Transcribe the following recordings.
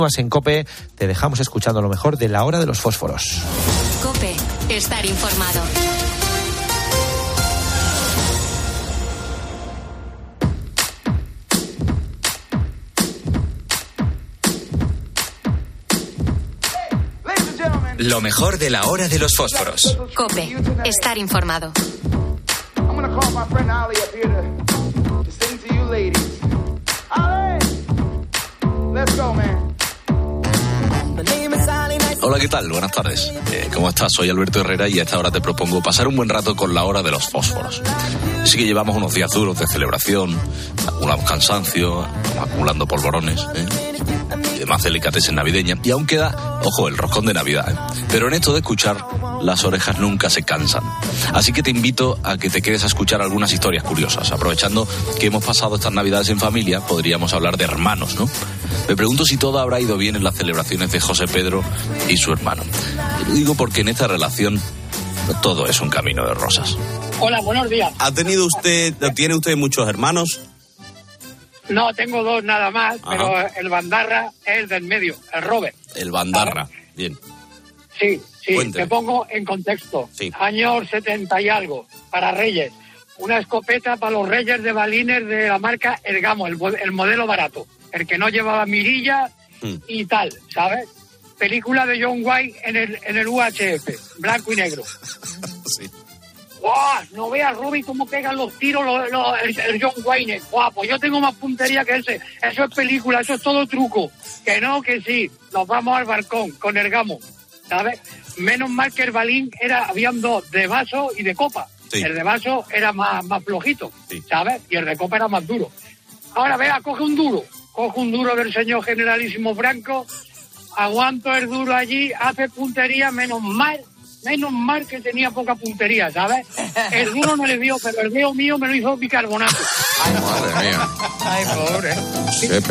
En COPE te dejamos escuchando lo mejor de la hora de los fósforos. COPE, estar informado. Lo mejor de la hora de los fósforos. COPE, estar informado. Hola, ¿qué tal? Buenas tardes. ¿Cómo estás? Soy Alberto Herrera y a esta hora te propongo pasar un buen rato con la hora de los fósforos. Sí que llevamos unos días duros de celebración, acumulamos cansancio, acumulando polvorones, más delicatessen navideña, y aún queda, ojo, el roscón de Navidad, Pero en esto de escuchar, las orejas nunca se cansan. Así que te invito a que te quedes a escuchar algunas historias curiosas. Aprovechando que hemos pasado estas Navidades en familia, podríamos hablar de hermanos, ¿no? Me pregunto si todo habrá ido bien en las celebraciones de José Pedro y su hermano. Y lo digo porque en esta relación no todo es un camino de rosas. Hola, buenos días. ¿Tiene usted muchos hermanos? No, tengo dos nada más. Ajá. Pero el Bandarra es el del medio, el Robert. El Bandarra, bien. Sí, Cuénteme. Te pongo en contexto. Sí. Años 70 y algo, para Reyes. Una escopeta para los Reyes de balines de la marca Ergamo, el modelo barato. El que no llevaba mirilla y tal, ¿sabes? Película de John Wayne en el UHF, blanco y negro. Sí. ¡Wow! No veas, Robbie, cómo pegan los tiros el John Wayne. ¡Wow! Pues yo tengo más puntería que ese. Eso es película, eso es todo truco. Que no, que sí. Nos vamos al balcón con Ergamo, ¿sabes? Menos mal que el balín habían dos, de vaso y de copa. Sí. El de vaso era más flojito, sí, ¿sabes? Y el de copa era más duro. Ahora, vea, coge un duro del señor generalísimo Franco, aguanto el duro allí, hace puntería, menos mal que tenía poca puntería, ¿sabes? El duro no le dio, pero el dedo mío me lo hizo bicarbonato. Ay, madre mía. Ay, pobre. Qué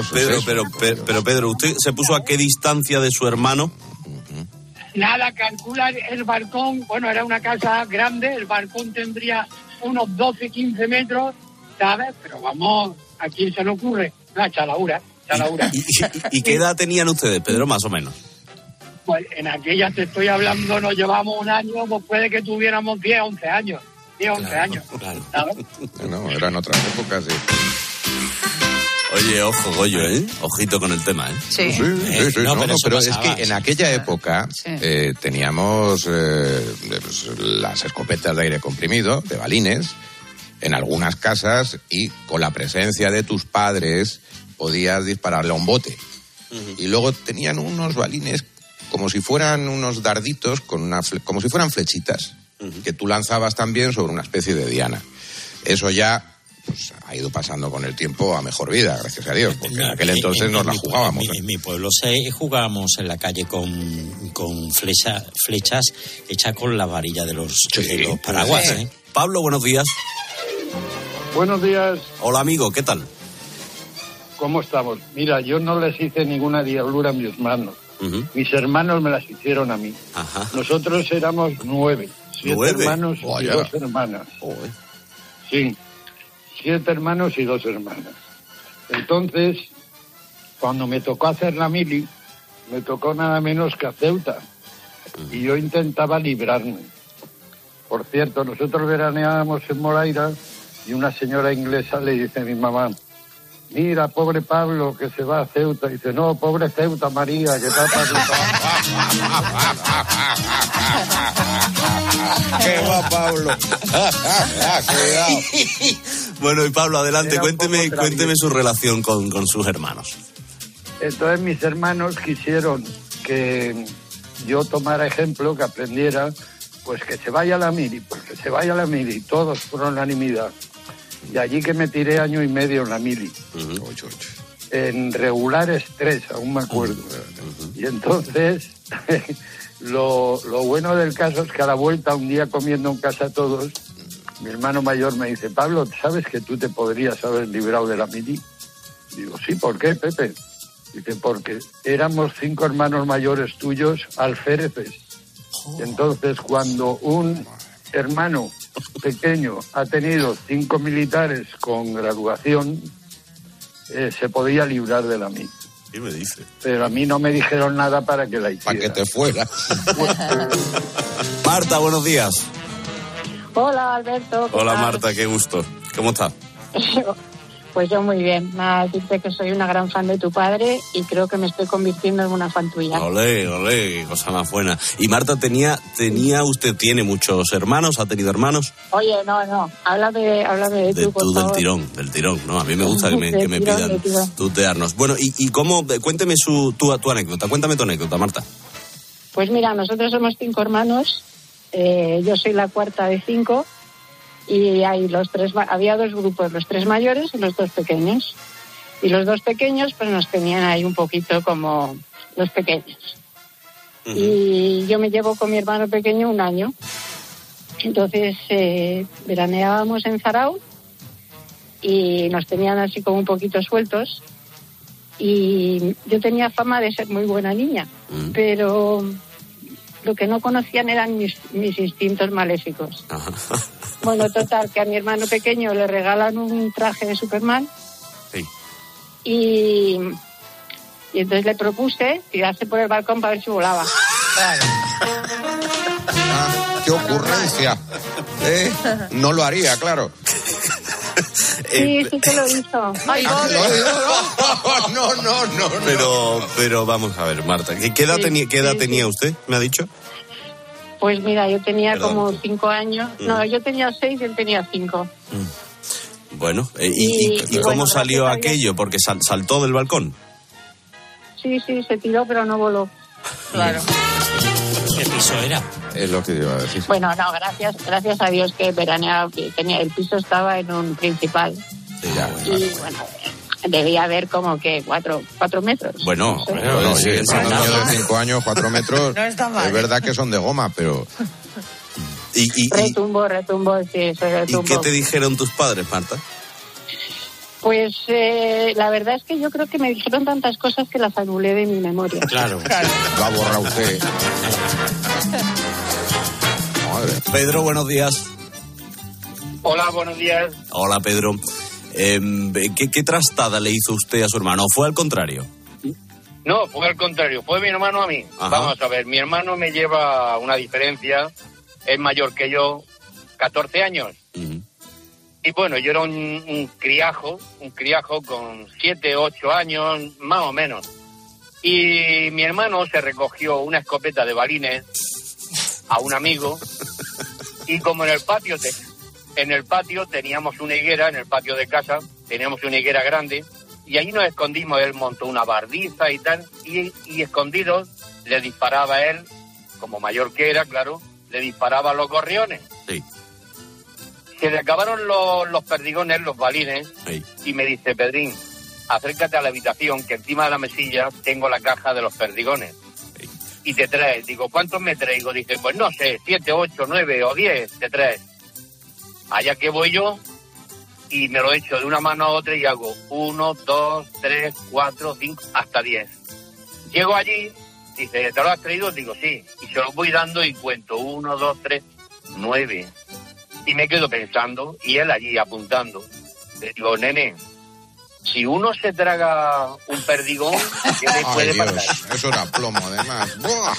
pero Pedro, ¿usted se puso a qué distancia de su hermano? Nada, calcula el balcón, bueno, era una casa grande, el balcón tendría unos 12, 15 metros, ¿sabes? Pero vamos, ¿a quién se le ocurre? La chalaura. ¿Y qué edad tenían ustedes, Pedro, más o menos? Pues en aquella te estoy hablando, nos llevamos un año, pues puede que tuviéramos 10, 11 años. 10, 11 años. Claro. ¿Sabes? No, eran otras épocas, sí. Oye, ojo, Goyo, ojito con el tema, Sí. Sí, pero es que en aquella época teníamos las escopetas de aire comprimido, de balines, en algunas casas, y con la presencia de tus padres podías dispararle a un bote. Uh-huh. Y luego tenían unos balines como si fueran unos darditos, como si fueran flechitas, uh-huh, que tú lanzabas también sobre una especie de diana. Eso ya pues ha ido pasando con el tiempo a mejor vida, gracias a Dios, porque en aquel entonces nos la jugábamos. En mi pueblo jugábamos en la calle con flechas hechas con la varilla de los paraguas. Pablo, buenos días. Buenos días. Hola, amigo, ¿qué tal? ¿Cómo estamos? Mira, yo no les hice ninguna diablura a mis hermanos. Uh-huh. Mis hermanos me las hicieron a mí. Ajá. Nosotros éramos 9. 7 hermanos y 2 hermanas. Sí, 7 hermanos y 2 hermanas. Entonces, cuando me tocó hacer la mili, me tocó nada menos que a Ceuta. Uh-huh. Y yo intentaba librarme. Por cierto, nosotros veraneábamos en Moraira y una señora inglesa le dice a mi mamá: mira, pobre Pablo, que se va a Ceuta. Y dice: no, pobre Ceuta, María, que está ¡Qué va, Pablo! Cuidado. Bueno, y Pablo, adelante, cuénteme su relación con sus hermanos. Entonces mis hermanos quisieron que yo tomara ejemplo, que aprendiera, pues que se vaya a la mili, porque se vaya a la mili, todos por unanimidad. Y allí que me tiré 1 año y medio en la mili. Uh-huh. En regulares 3, aún me acuerdo. Uh-huh. Y entonces, lo bueno del caso es que a la vuelta, un día comiendo en casa todos, mi hermano mayor me dice: Pablo, ¿sabes que tú te podrías haber librado de la mili? Digo: sí, ¿por qué, Pepe? Dice: porque éramos 5 hermanos mayores tuyos alféreces. Entonces, cuando un hermano pequeño ha tenido 5 militares con graduación, se podía librar de la mili. ¿Qué me dice? Pero a mí no me dijeron nada para que la hiciera. Para que te fueras. Marta, buenos días. Hola, Alberto. Hola, Marta, qué gusto. ¿Cómo estás? Pues yo muy bien. Nada, decirte que soy una gran fan de tu padre y creo que me estoy convirtiendo en una fan tuya. Olé, qué cosa más buena. Y Marta, usted tiene muchos hermanos, ¿ha tenido hermanos? Oye, no, háblame de tú, por favor. Del tirón, ¿no? A mí me gusta que me pidan tutearnos. Bueno, y cómo, cuénteme tu anécdota, cuéntame tu anécdota, Marta. Pues mira, nosotros somos 5 hermanos, yo soy la cuarta de 5. Y había 2 grupos, los 3 mayores y los 2 pequeños. Y los 2 pequeños pues nos tenían ahí un poquito como los pequeños. Uh-huh. Y yo me llevo con mi hermano pequeño 1 año. Entonces veraneábamos en Zarauz y nos tenían así como un poquito sueltos. Y yo tenía fama de ser muy buena niña, pero lo que no conocían eran mis instintos maléficos. Bueno, total, que a mi hermano pequeño le regalan un traje de Superman. Sí. Y entonces le propuse tirarse por el balcón para ver si volaba. Claro. ¡Qué ocurrencia! No lo haría, claro. Sí que lo hizo. Ay, no. Pero vamos a ver, Marta, ¿qué edad tenía usted, me ha dicho? Pues mira, yo tenía como 5 años. No, yo tenía 6 y él tenía 5. Bueno, ¿y cómo salió aquello? ¿Porque saltó del balcón? Sí, se tiró, pero no voló. Claro. ¿Qué piso era? Es lo que iba a decir. Bueno, no, gracias a Dios que veraneaba, que el piso estaba en un principal. Sí, ya, y bueno, debía haber como que 4 metros. Bueno, sí, el niño de 5 años, 4 metros, no está mal. Es verdad que son de goma, pero... Retumbo, sí, se retumbó. ¿Y qué te dijeron tus padres, Marta? Pues la verdad es que yo creo que me dijeron tantas cosas que las anulé de mi memoria. Claro. Lo ha borrado usted. Madre. Pedro, buenos días. Hola, buenos días. Hola, Pedro. ¿Qué trastada le hizo usted a su hermano? ¿O fue al contrario? No, fue al contrario. Fue mi hermano a mí. Ajá. Vamos a ver, mi hermano me lleva una diferencia. Es mayor que yo, 14 años. Uh-huh. Y bueno, yo era un criajo con 7, 8 años, más o menos. Y mi hermano se recogió una escopeta de balines a un amigo. Y como en el patio teníamos una higuera, en el patio de casa, teníamos una higuera grande. Y ahí nos escondimos, él montó una bardiza y tal. Y escondidos le disparaba a él, como mayor que era, claro, le disparaba a los gorriones. Sí. Se le acabaron los perdigones, los balines, sí. Y me dice, Pedrín, acércate a la habitación, que encima de la mesilla tengo la caja de los perdigones. Sí. Y te traes. Digo, ¿cuántos me traigo? Dice, pues no sé, 7, 8, 9 o 10 te traes. Allá que voy yo, y me lo echo de una mano a otra y hago 1, 2, 3, 4, 5, hasta 10. Llego allí, dice, ¿te lo has traído? Digo, sí. Y se los voy dando y cuento 1, 2, 3, 9. Y me quedo pensando, y él allí apuntando. Le digo, nene, si uno se traga un perdigón, ¿qué le puede pasar? Eso era plomo, además. ¡Buah!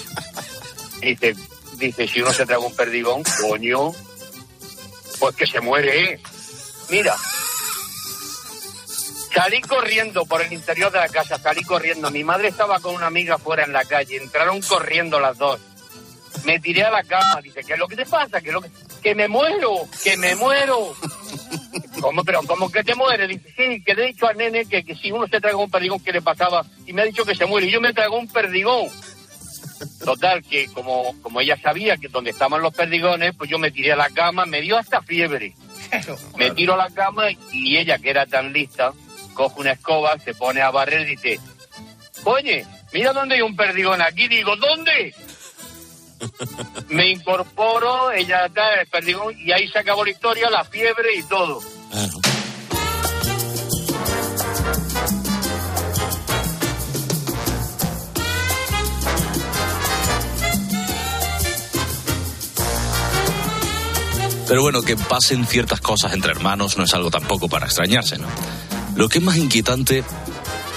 Dice, si uno se traga un perdigón, coño, pues que se muere, ¿eh? Mira, salí corriendo por el interior de la casa, salí corriendo. Mi madre estaba con una amiga fuera en la calle, entraron corriendo las dos. Me tiré a la cama, dice, ¿qué es lo que te pasa? Que me muero. ¿Cómo? Pero ¿cómo que te mueres? Dice, sí, que le he dicho al nene que si uno se traga un perdigón, ¿qué le pasaba? Y me ha dicho que se muere, y yo me trago un perdigón. Total, que como ella sabía que donde estaban los perdigones, pues yo me tiré a la cama, me dio hasta fiebre. Me tiro a la cama y ella, que era tan lista, coge una escoba, se pone a barrer y dice, oye, mira dónde hay un perdigón aquí. Digo, ¿dónde? Me incorporo, ella está el perdigón y ahí se acabó la historia, la fiebre y todo. Pero bueno, que pasen ciertas cosas entre hermanos no es algo tampoco para extrañarse, ¿no? Lo que es más inquietante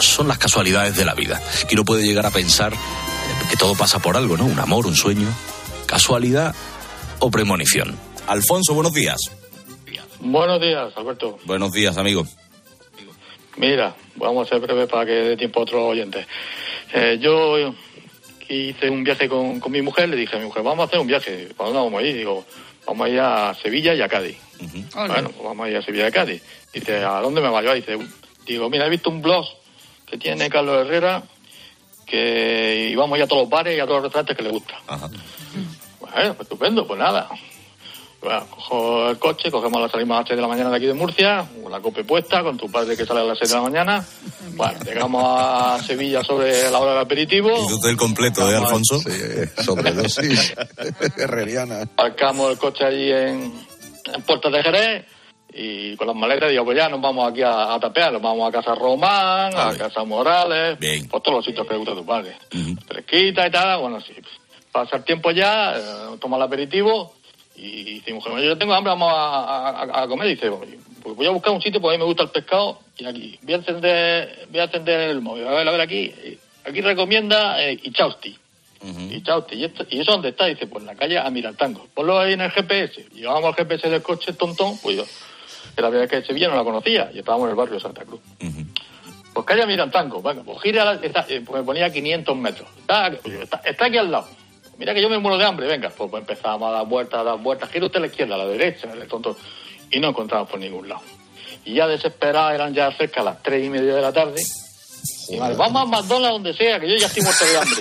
son las casualidades de la vida. Que uno puede llegar a pensar que todo pasa por algo, ¿no? Un amor, un sueño, casualidad o premonición. Alfonso, buenos días. Buenos días, Alberto. Buenos días, amigo. Mira, vamos a ser breves para que dé tiempo a otros oyentes. Yo hice un viaje con mi mujer, le dije a mi mujer, vamos a hacer un viaje. ¿Para dónde vamos a ir? Digo, vamos a ir a Sevilla y a Cádiz. Bueno, pues vamos a ir a Sevilla y a Cádiz. Dice, ¿a dónde me va a llevar? Digo, mira, he visto un blog que tiene Carlos Herrera que íbamos a ir a todos los bares y a todos los restaurantes que le gusta. Ajá. Bueno, pues estupendo, pues nada. Bueno, cojo el coche, salimos a las 6 de la mañana de aquí de Murcia, con la cope puesta, con tu padre que sale a las 6 de la mañana. Bueno, llegamos a Sevilla sobre la hora del aperitivo. ¿Y tú el completo, Alfonso? Sí, sobredosis herreriana. Parcamos el coche allí en Puertas de Jerez y con las maletas digo, pues ya nos vamos aquí a tapear, nos vamos a Casa Román, a Casa Morales, por todos los sitios que le gusta a tu padre. Fresquita y tal, bueno, sí. Pasa el tiempo ya, toma el aperitivo. Y dice, mujer, yo tengo hambre, vamos a comer. Y dice, pues voy a buscar un sitio, porque a mí me gusta el pescado. Y aquí, voy a encender el móvil. A ver, aquí recomienda Ichausti. Ichausti. ¿Y eso dónde está? Dice, pues en la calle Amiraltango. Ponlo ahí en el GPS. Llevábamos el GPS del coche, tontón. Pues yo, que la verdad es que Sevilla no la conocía. Y estábamos en el barrio de Santa Cruz. Pues calle Amiraltango. Venga, pues gira, pues me ponía 500 metros. Está aquí al lado. Mira que yo me muero de hambre, venga, pues empezamos a dar vueltas, gira usted a la izquierda, a la derecha, el tonto, y no encontramos por ningún lado. Y ya desesperados, eran ya cerca a las 3:30 de la tarde, y madre, vamos a McDonald's donde sea, que yo ya estoy muerto de hambre.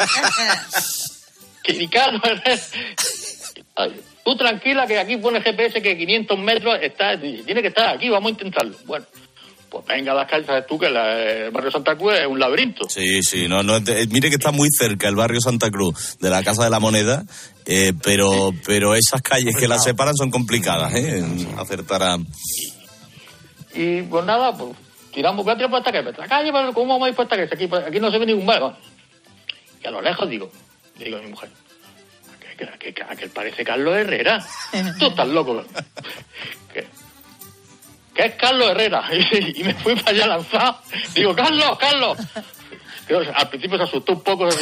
Y Carlos, tú tranquila que aquí pone GPS que 500 metros tiene que estar aquí, vamos a intentarlo. Bueno. Pues venga a las calles, sabes tú que el barrio Santa Cruz es un laberinto. Sí, mire que está muy cerca el barrio Santa Cruz de la Casa de la Moneda, pero esas calles que las separan son complicadas, acertar a... Y pues nada, pues tiramos, voy a tirar por esta calle, pero ¿cómo vamos a ir por esta calle? Aquí no se ve ningún bar. Bueno. Y a lo lejos le digo a mi mujer, aquel parece Carlos Herrera. Tú estás loco. Que es Carlos Herrera. Y me fui para allá lanzado. Digo, Carlos. Al principio se asustó un poco,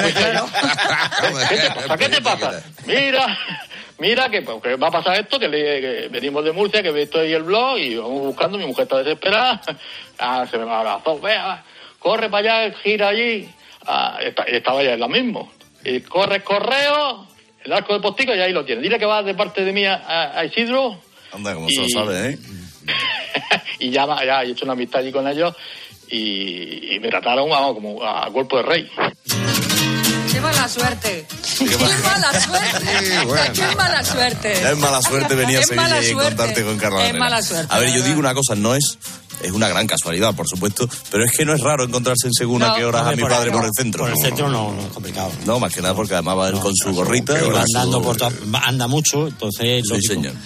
¿Qué te pasa? Mira que va a pasar esto, que venimos de Murcia, que estoy en el blog y vamos buscando, mi mujer está desesperada. Se me abrazó, vea, corre para allá, gira allí. Estaba ya en la misma. Y corre correo, el arco de postigo y ahí lo tiene. Dile que va de parte de mí a Isidro. Anda, como se lo sabe, Y ya he hecho una amistad allí con ellos y me trataron como a cuerpo de rey. ¡Qué mala suerte! ¡Qué mala suerte! ¡Qué mala suerte! Es mala suerte venir a Sevilla y encontrarte con Carlos Herrera. Es mala suerte. A ver, yo digo una cosa, es una gran casualidad, por supuesto, pero es que no es raro encontrarse en según a qué horas a mi padre por el centro. Por el centro no es complicado. No, más que nada porque además va él con su gorrita. Y anda mucho, entonces... Sí, señor.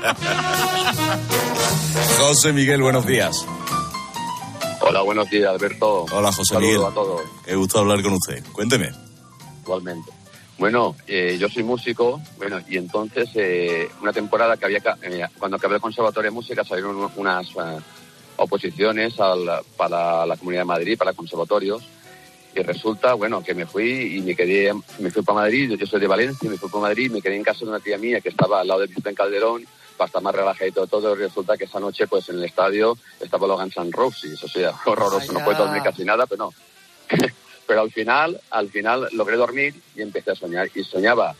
José Miguel, buenos días. Hola, buenos días, Alberto. Hola, José Saludos Miguel. a todos. Qué gusto hablar con usted. Cuénteme. Igualmente. Bueno, yo soy músico, y entonces una temporada que cuando acabé el Conservatorio de Música salieron unas oposiciones para la Comunidad de Madrid, para conservatorios, y resulta, que me fui para Madrid. Yo soy de Valencia, me fui para Madrid, me quedé en casa de una tía mía que estaba al lado de Vicente Calderón, para estar más relajadito todo. Resulta que esa noche, pues en el estadio estaban los Guns N' Roses, o sea, horroroso, no puedo dormir casi nada, pero no. Pero al final logré dormir y empecé a soñar, y soñaba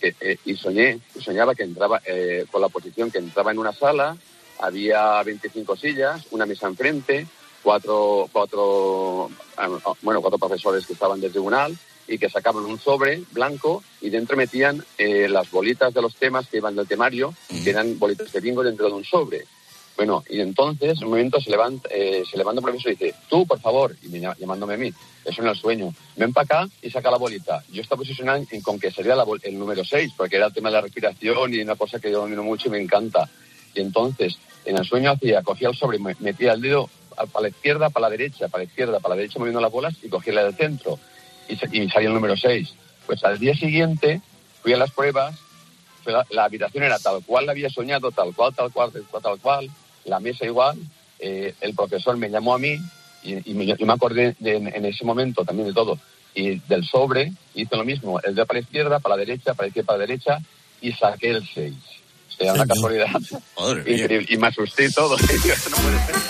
que entraba con la posición, que entraba en una sala, había 25 sillas, una mesa enfrente, cuatro profesores que estaban del tribunal y que sacaban un sobre blanco y dentro metían las bolitas de los temas que iban del temario, que eran bolitas de bingo dentro de un sobre. Bueno, y entonces, en un momento se levanta un profesor y dice, tú, por favor, y llamándome a mí, eso en el sueño, ven para acá y saca la bolita. Yo estaba posicionado con que sería el número 6, porque era el tema de la respiración y una cosa que yo domino mucho y me encanta. Y entonces, en el sueño cogía el sobre, metía el dedo para la izquierda, para la derecha, moviendo las bolas y cogía la del centro. Y salía el número 6. Pues al día siguiente fui a las pruebas, la habitación era tal cual la había soñado, tal cual, la mesa igual, el profesor me llamó a mí Y me acordé en ese momento también de todo. Y del sobre hice lo mismo, el de para la izquierda, para la derecha, para la izquierda, para la derecha, y saqué el 6. O sea, una casualidad increíble. Y me asusté y todo. Esto no puede ser.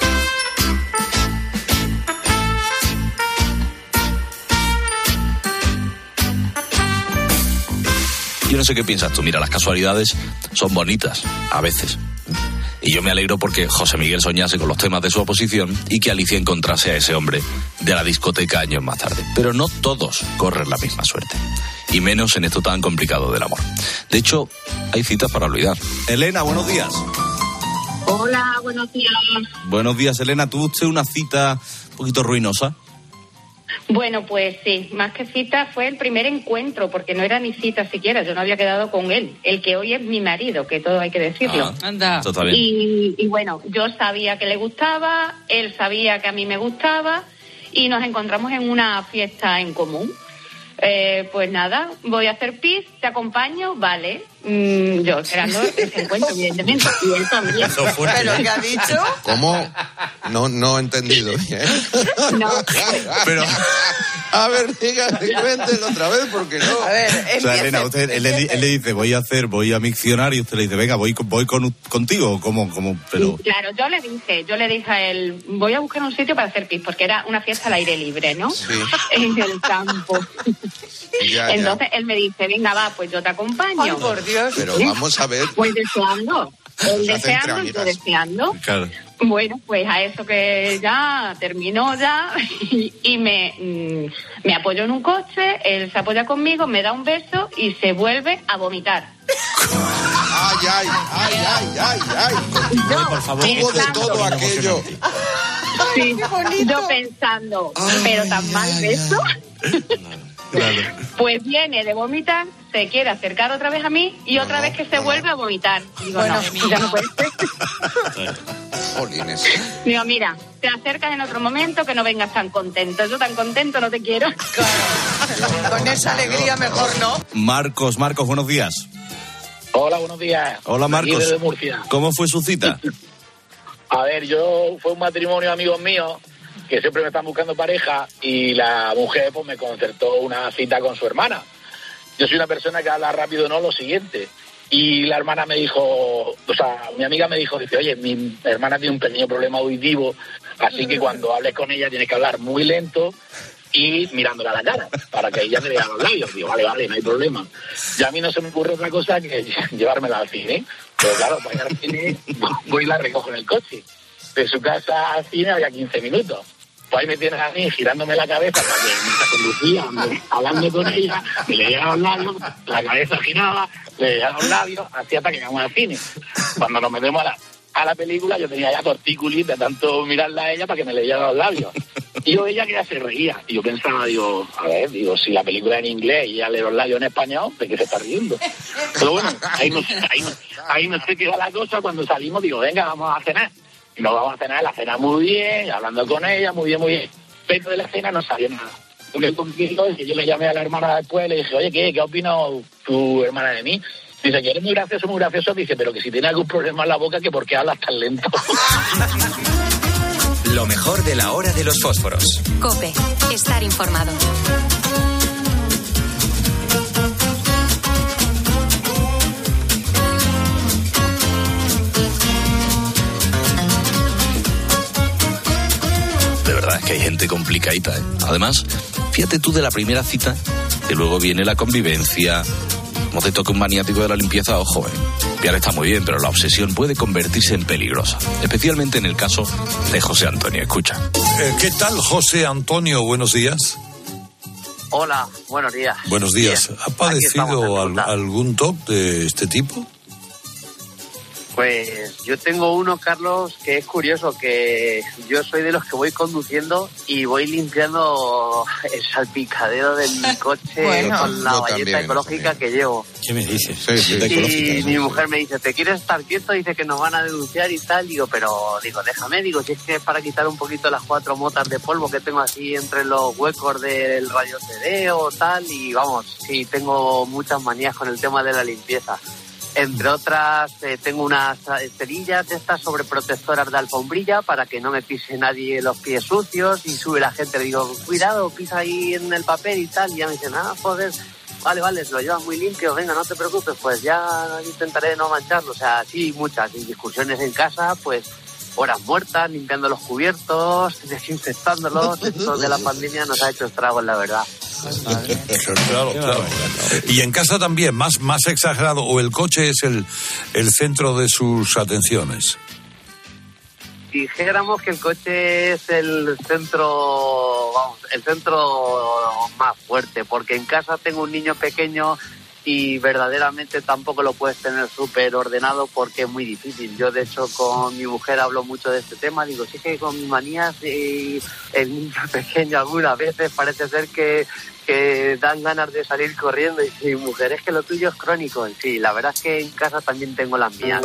Yo no sé qué piensas tú. Mira, las casualidades son bonitas, a veces. Y yo me alegro porque José Miguel soñase con los temas de su oposición y que Alicia encontrase a ese hombre de la discoteca años más tarde. Pero no todos corren la misma suerte. Y menos en esto tan complicado del amor. De hecho, hay citas para olvidar. Elena, buenos días. Hola, buenos días. Buenos días, Elena. ¿Tuvo usted una cita un poquito ruinosa? Bueno, pues sí, más que cita fue el primer encuentro, porque no era ni cita siquiera, yo no había quedado con él, el que hoy es mi marido, que todo hay que decirlo. Anda. Está bien. Y bueno, yo sabía que le gustaba, él sabía que a mí me gustaba, y nos encontramos en una fiesta en común. Pues nada, voy a hacer pis, te acompaño, vale. Yo esperando ese encuentro, evidentemente, y él también. ¿Pero qué ha dicho? ¿Cómo? No he entendido bien. No. Pero, a ver, cuéntelo otra vez, porque no. A ver, O sea, Elena, él le dice, voy a miccionar, y usted le dice, venga, voy contigo, ¿cómo? Pero... Claro, yo le dije a él, voy a buscar un sitio para hacer pis, porque era una fiesta al aire libre, ¿no? Sí. En el campo. Ya. Entonces él me dice, venga, va, pues yo te acompaño. Ay, por Dios. Pero vamos a ver. Pues deseando. Él Se hace entre deseando y yo amigas. deseando. Claro. Bueno, pues a eso que ya terminó ya y me apoyo en un coche, él se apoya conmigo, me da un beso y se vuelve a vomitar. Ay. Yo, Por favor, hubo de todo aquello. Sí, yo pensando, pero tan mal beso. Claro. Pues viene de vomitar, se quiere acercar otra vez a mí y otra vez que se vuelve a vomitar. Digo, Bueno, no, ya no puede ser. Jolines. Digo, mira, te acercas en otro momento, que no vengas tan contento. Yo tan contento no te quiero. Claro. Con esa alegría mejor, ¿no? Marcos, buenos días. Hola, buenos días. Hola, Marcos. Aquí desde Murcia. ¿Cómo fue su cita? A ver, fue un matrimonio de amigos míos que siempre me están buscando pareja y la mujer pues me concertó una cita con su hermana. Yo soy una persona que habla rápido, no lo siguiente. Y la hermana me dijo, o sea, mi amiga me dice, oye, mi hermana tiene un pequeño problema auditivo, así que cuando hables con ella tienes que hablar muy lento y mirándola a la cara, para que ella te vea los labios. Digo, vale, no hay problema. Y a mí no se me ocurre otra cosa que llevármela al cine. Pero claro, para ir al cine voy y la recojo en el coche. De su casa al cine había 15 minutos. Pues ahí me tienes a mí girándome la cabeza para que mientras conducía, hablando con ella, me leía los labios, la cabeza giraba, le leía los labios, así hasta que llegamos al cine. Cuando nos metemos a la película, yo tenía ya tortícolis de tanto mirarla a ella para que me leyera los labios. Y yo veía que ella se reía. Y yo pensaba, si la película es en inglés y ella lee los labios en español, ¿de qué se está riendo? Pero bueno, ahí no sé qué era la cosa. Cuando salimos, digo, venga, vamos a cenar. Y nos vamos a cenar, la cena muy bien, hablando con ella, muy bien. Pero de la cena no salió nada. Lo que conmigo es que yo le llamé a la hermana después y le dije, oye, ¿qué opina tu hermana de mí? Dice que eres muy gracioso. Dice, pero que si tiene algún problema en la boca, que por qué hablas tan lento. Lo mejor de la hora de los fósforos. COPE. Estar informado. De verdad es que hay gente complicadita, ¿eh? Además, fíjate tú de la primera cita, que luego viene la convivencia. Como te toca un maniático de la limpieza, ojo, limpiar está muy bien, pero la obsesión puede convertirse en peligrosa. Especialmente en el caso de José Antonio. Escucha. ¿Qué tal, José Antonio? Buenos días. Hola, buenos días. Buenos días. Bien. ¿Ha padecido algún TOC de este tipo? Pues yo tengo uno, Carlos, que es curioso, que yo soy de los que voy conduciendo y voy limpiando el salpicadero de mi coche con la valleta ecológica que llevo. ¿Qué me dices? Y mi mujer me dice, ¿te quieres estar quieto? Dice que nos van a denunciar y tal. Digo, déjame, si es que es para quitar un poquito las 4 motas de polvo que tengo así entre los huecos del radio CD o tal. Y vamos, sí, tengo muchas manías con el tema de la limpieza. Entre otras, tengo unas cerillas de estas sobreprotectoras de alfombrilla para que no me pise nadie los pies sucios, y sube la gente, le digo, cuidado, pisa ahí en el papel y tal, y ya me dicen, joder, vale, lo llevas muy limpio, venga, no te preocupes, pues ya intentaré no mancharlo. O sea, sí, muchas discusiones en casa, pues horas muertas, limpiando los cubiertos, desinfectándolos. Esto de la pandemia nos ha hecho estragos, la verdad. Claro. Y en casa también, más exagerado, o el coche es el centro de sus atenciones. Dijéramos que el coche es el centro más fuerte, porque en casa tengo un niño pequeño y verdaderamente tampoco lo puedes tener súper ordenado porque es muy difícil. Yo, de hecho, con mi mujer hablo mucho de este tema. Digo, sí que con mis manías y el niño pequeño algunas veces parece ser que dan ganas de salir corriendo. Y sí, mujer, es que lo tuyo es crónico. Sí, la verdad es que en casa también tengo las mías.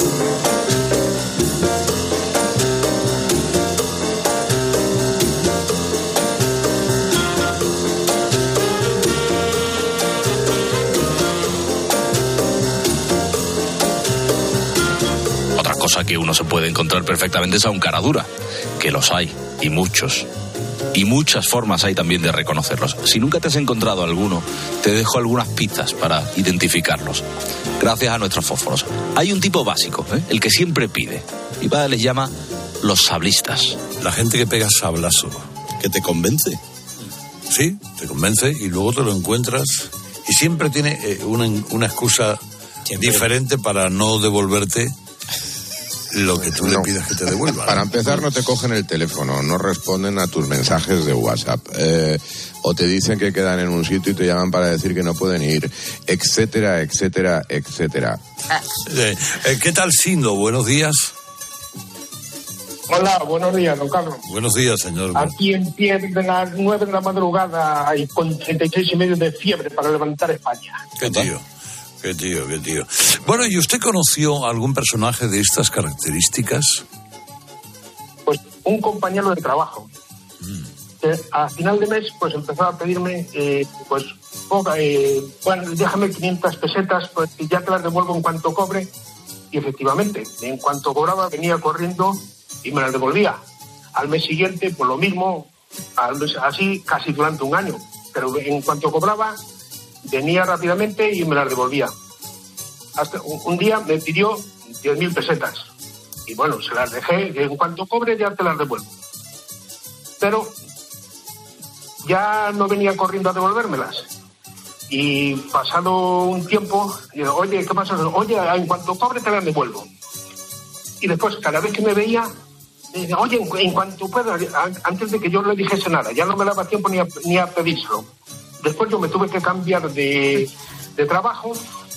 Cosa que uno se puede encontrar perfectamente es a un cara dura, que los hay, y muchos. Y muchas formas hay también de reconocerlos. Si nunca te has encontrado alguno, te dejo algunas pistas para identificarlos. Gracias a nuestros fósforos. Hay un tipo básico, el que siempre pide. Mi padre les llama los sablistas. La gente que pega sablazo. ¿Que te convence? Sí, te convence y luego te lo encuentras y siempre tiene una excusa diferente para no devolverte lo que tú le pidas que te devuelvan. Para empezar, no te cogen el teléfono, no responden a tus mensajes de WhatsApp, o te dicen que quedan en un sitio y te llaman para decir que no pueden ir, etcétera, etcétera, etcétera. ¿Qué tal, Sindo? Buenos días. Hola, buenos días, don Carlos. Buenos días, señor. Aquí en pie de las 9 de la madrugada y con 36,5 de fiebre para levantar España. Qué tío. Bueno, ¿y usted conoció algún personaje de estas características? Pues un compañero de trabajo. Que a final de mes pues empezaba a pedirme, déjame 500 pesetas, pues ya te las devuelvo en cuanto cobre. Y efectivamente, en cuanto cobraba venía corriendo y me las devolvía. Al mes siguiente, pues lo mismo, así casi durante un año. Pero en cuanto cobraba, venía rápidamente y me las devolvía. Hasta un día me pidió 10.000 pesetas. Y bueno, se las dejé, en cuanto cobre ya te las devuelvo. Pero ya no venía corriendo a devolvérmelas. Y pasado un tiempo, digo, oye, ¿qué pasa? Oye, en cuanto cobre te las devuelvo. Y después, cada vez que me veía, me decía, oye, en cuanto pueda, antes de que yo le dijese nada, ya no me daba tiempo ni a pedírselo. Después yo me tuve que cambiar de trabajo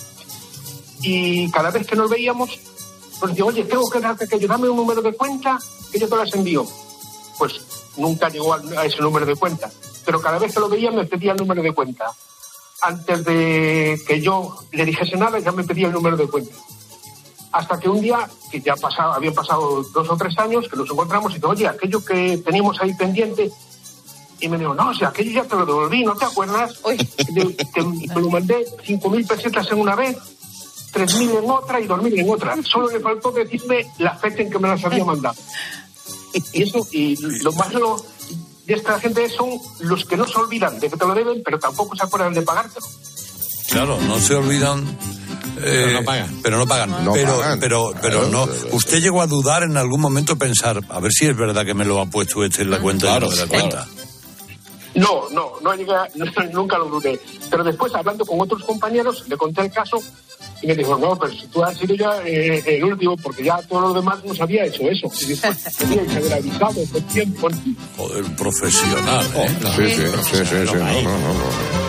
y cada vez que nos veíamos, pues digo, oye, tengo que darte aquello, dame un número de cuenta que yo te las envío. Pues nunca llegó a ese número de cuenta, pero cada vez que lo veía me pedía el número de cuenta. Antes de que yo le dijese nada, ya me pedía el número de cuenta. Hasta que un día, que ya habían pasado 2 o 3 años, que nos encontramos y digo, oye, aquello que teníamos ahí pendiente. Y me dijo, no, o sea, aquello ya te lo devolví, ¿no te acuerdas? Que me lo mandé 5.000 pesetas en una vez, 3.000 en otra y 2.000 en otra. Solo le faltó decirme la fecha en que me las había mandado. Y lo más de esta gente son los que no se olvidan de que te lo deben, pero tampoco se acuerdan de pagártelo. Claro, no se olvidan. Pero no pagan. Pero no. ¿Usted llegó a dudar en algún momento, pensar, a ver si es verdad que me lo ha puesto en la cuenta y no de la cuenta? No llegué, nunca lo dudé. Pero después, hablando con otros compañeros, le conté el caso y me dijo, no, pero si tú has sido ya el último, porque ya todos los demás nos había hecho eso. Y después tenía que haber avisado con tiempo. Joder, un profesional, Sí. No.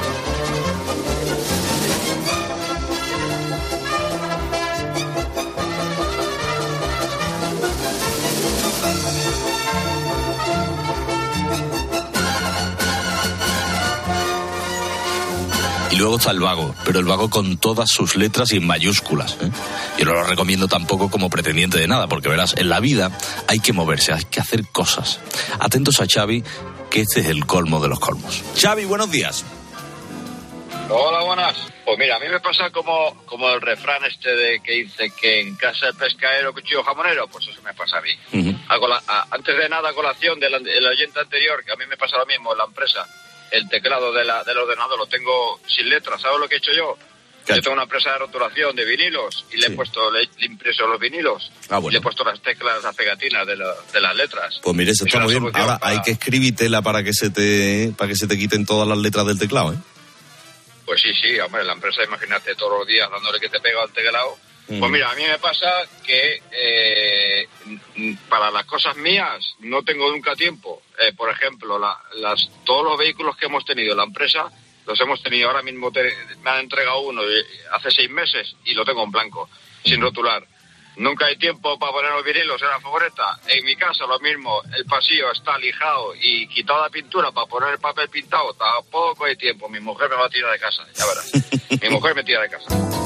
Y luego está el vago, pero el vago con todas sus letras y en mayúsculas. Yo no lo recomiendo tampoco como pretendiente de nada, porque verás, en la vida hay que moverse, hay que hacer cosas. Atentos a Xavi, que este es el colmo de los colmos. Xavi, buenos días. Hola, buenas. Pues mira, a mí me pasa como el refrán de que dice que en casa del pescadero, cuchillo jamonero, pues eso me pasa a mí. Antes de nada, a colación del oyente anterior, que a mí me pasa lo mismo en la empresa, el teclado del ordenador lo tengo sin letras. ¿Sabes lo que he hecho yo? Yo tengo una empresa de rotulación de vinilos y le he impreso los vinilos y le he puesto las teclas, las pegatinas de las letras. Pues mire, eso está muy bien. Ahora hay que escribírtela para que se te quiten todas las letras del teclado, ¿eh? Pues sí, hombre, la empresa, imagínate todos los días dándole que te pega al teclado. Pues mira, a mí me pasa que para las cosas mías no tengo nunca tiempo. Por ejemplo, todos los vehículos que hemos tenido en la empresa los hemos tenido. Ahora mismo me han entregado uno hace 6 meses y lo tengo en blanco, sin rotular. Nunca hay tiempo para poner los vinilos en la furgoneta. En mi casa lo mismo, el pasillo está lijado y quitado la pintura para poner el papel pintado. Tampoco hay tiempo. Mi mujer me va a tirar de casa, ya verás. Mi mujer me tira de casa.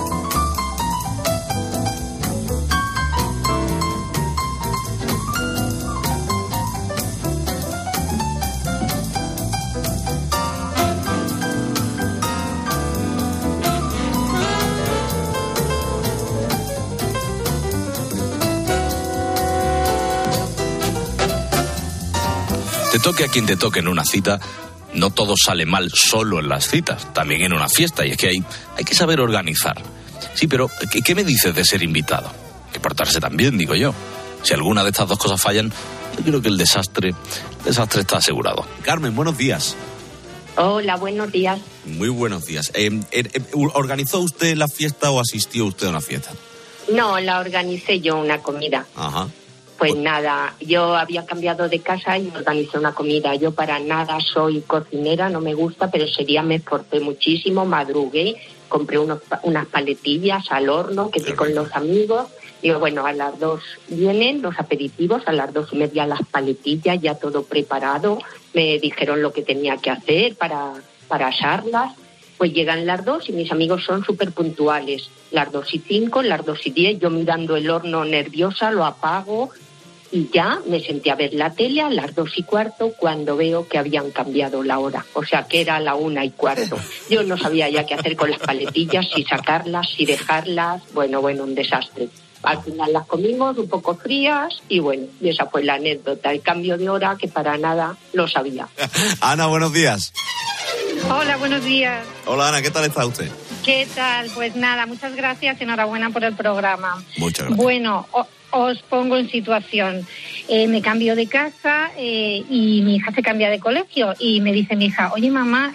Te toque a quien te toque en una cita, no todo sale mal solo en las citas, también en una fiesta, y es que hay que saber organizar. Sí, pero ¿qué me dices de ser invitado? Que portarse también, digo yo. Si alguna de estas dos cosas fallan, yo creo que el desastre está asegurado. Carmen, buenos días. Hola, buenos días. Muy buenos días. ¿Organizó usted la fiesta o asistió usted a una fiesta? No, la organicé yo, una comida. Ajá. Pues nada, yo había cambiado de casa y organizé una comida. Yo para nada soy cocinera, no me gusta, pero ese día me esforcé muchísimo, madrugué, compré unas paletillas al horno, quedé con los amigos. Digo, bueno, a las 2 vienen los aperitivos, a las 2:30 las paletillas, ya todo preparado. Me dijeron lo que tenía que hacer para asarlas. Pues llegan las 2 y mis amigos son súper puntuales. Las 2:05, las 2:10, yo mirando el horno nerviosa, lo apago y ya me senté a ver la tele a las 2:15 cuando veo que habían cambiado la hora. O sea, que era la 1:15. Yo no sabía ya qué hacer con las paletillas, si sacarlas, si dejarlas. Bueno, un desastre. Al final las comimos un poco frías y bueno, y esa fue la anécdota. El cambio de hora que para nada lo sabía. Ana, buenos días. Hola, buenos días. Hola, Ana, ¿qué tal está usted? ¿Qué tal? Pues nada, muchas gracias, enhorabuena por el programa. Muchas gracias. Bueno, os pongo en situación. Me cambio de casa y mi hija se cambia de colegio y me dice mi hija, oye mamá,